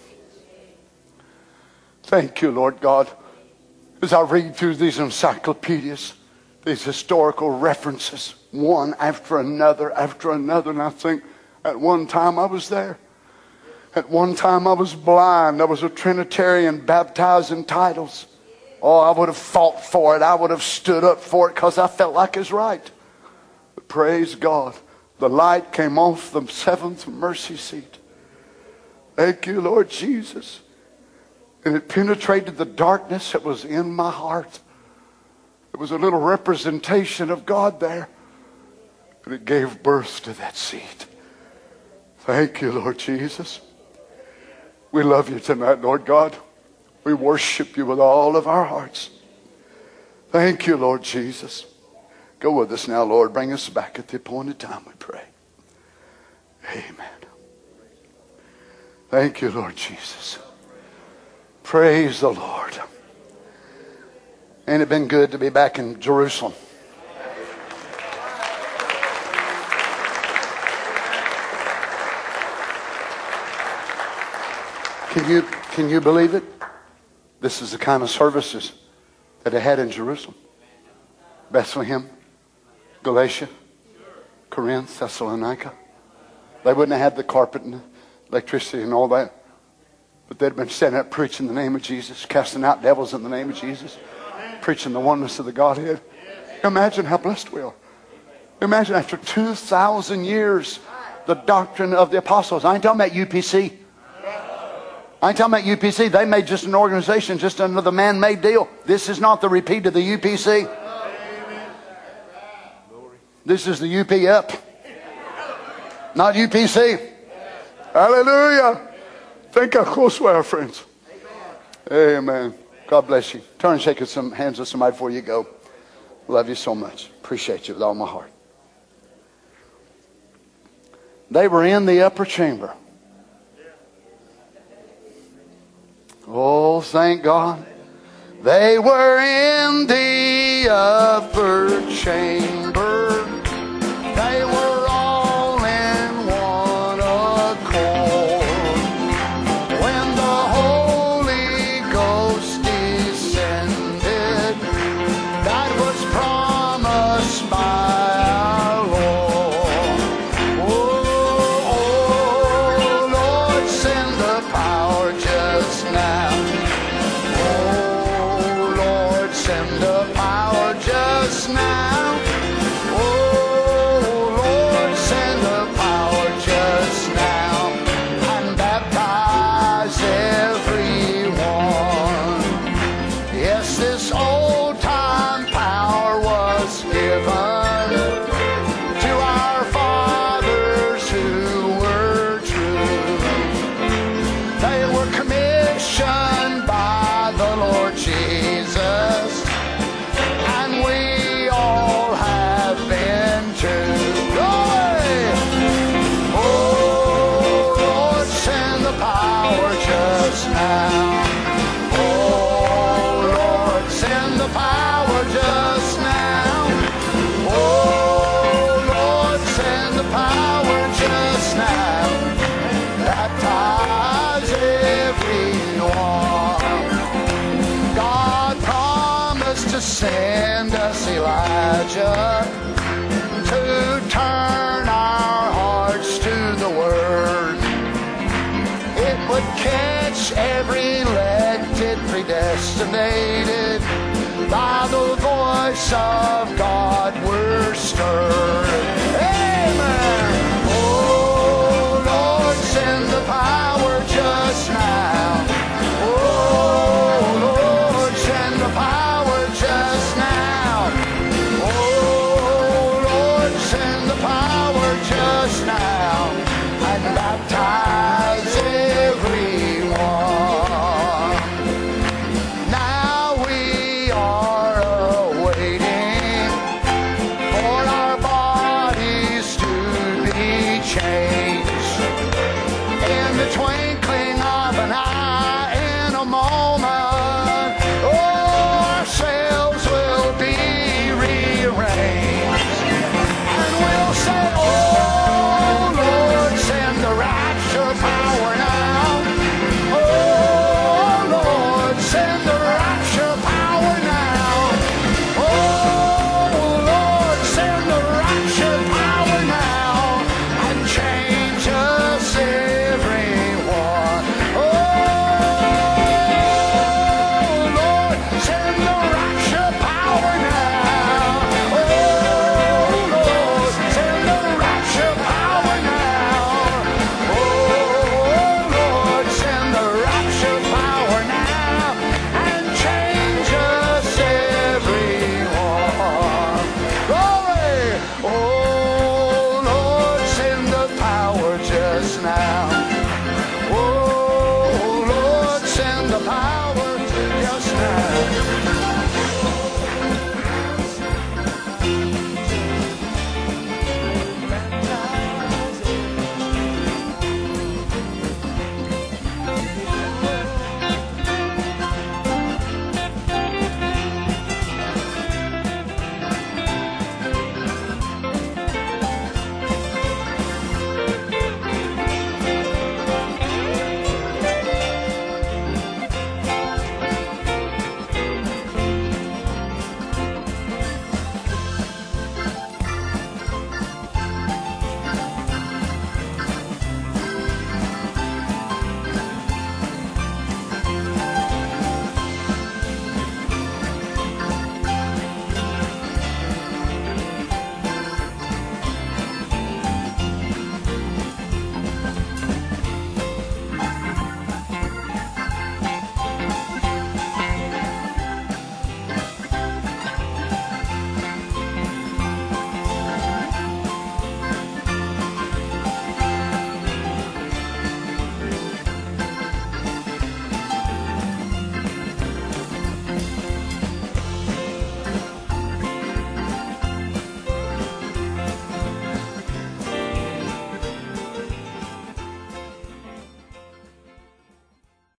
Thank you, Lord God. As I read through these encyclopedias, these historical references, one after another, and I think, at one time I was there. At one time I was blind. I was a Trinitarian baptized in titles. Oh, I would have fought for it. I would have stood up for it because I felt like it's right. But praise God. The light came off the seventh mercy seat. Thank you, Lord Jesus. And it penetrated the darkness that was in my heart. There was a little representation of God there. And it gave birth to that seed. Thank you, Lord Jesus. We love you tonight, Lord God. We worship you with all of our hearts. Thank you, Lord Jesus. Go with us now, Lord. Bring us back at the appointed time, we pray. Amen. Thank you, Lord Jesus. Praise the Lord. Ain't it been good to be back in Jerusalem? Can you believe it? This is the kind of services that they had in Jerusalem. Bethlehem, Galatia, Corinth, Thessalonica. They wouldn't have had the carpet and the electricity and all that. But they'd been standing up preaching the name of Jesus, casting out devils in the name of Jesus, preaching the oneness of the Godhead. Imagine how blessed we are. Imagine after 2,000 years, the doctrine of the apostles. I ain't talking about UPC. I ain't talking about UPC. They made just an organization, just another man-made deal. This is not the repeat of the UPC. This is the UP up. Not UPC. Hallelujah. Think how close we are, friends. Amen. God bless you. Turn and shake some hands with somebody before you go. Love you so much. Appreciate you with all my heart. They were in the upper chamber. Oh, thank God. They were in the upper chamber. They were all in one accord. When the Holy Ghost descended, that was promised by our Lord. Oh, Lord, send the power just now. Oh, Lord, send the power just now. catch every elected, predestinated. By the voice of God we're stirred. Amen. Oh, Lord, send the power just now. Oh, Lord, send the power just now. Oh, Lord, send the power just now. And baptize everyone. Now we are awaiting for our bodies to be changed. In the twinkling of an eye, in a moment, our cells will be rearranged. And we'll say, oh Lord, send the rapture power now. Oh Lord, send the rapture power now. Oh Lord, send the rapture power now and change us everyone. Oh Lord, send the rapture power now. Oh Lord, send the rapture power now. Oh Lord, send the rapture power now and change us everyone. Glory! Oh Lord, send the power just now.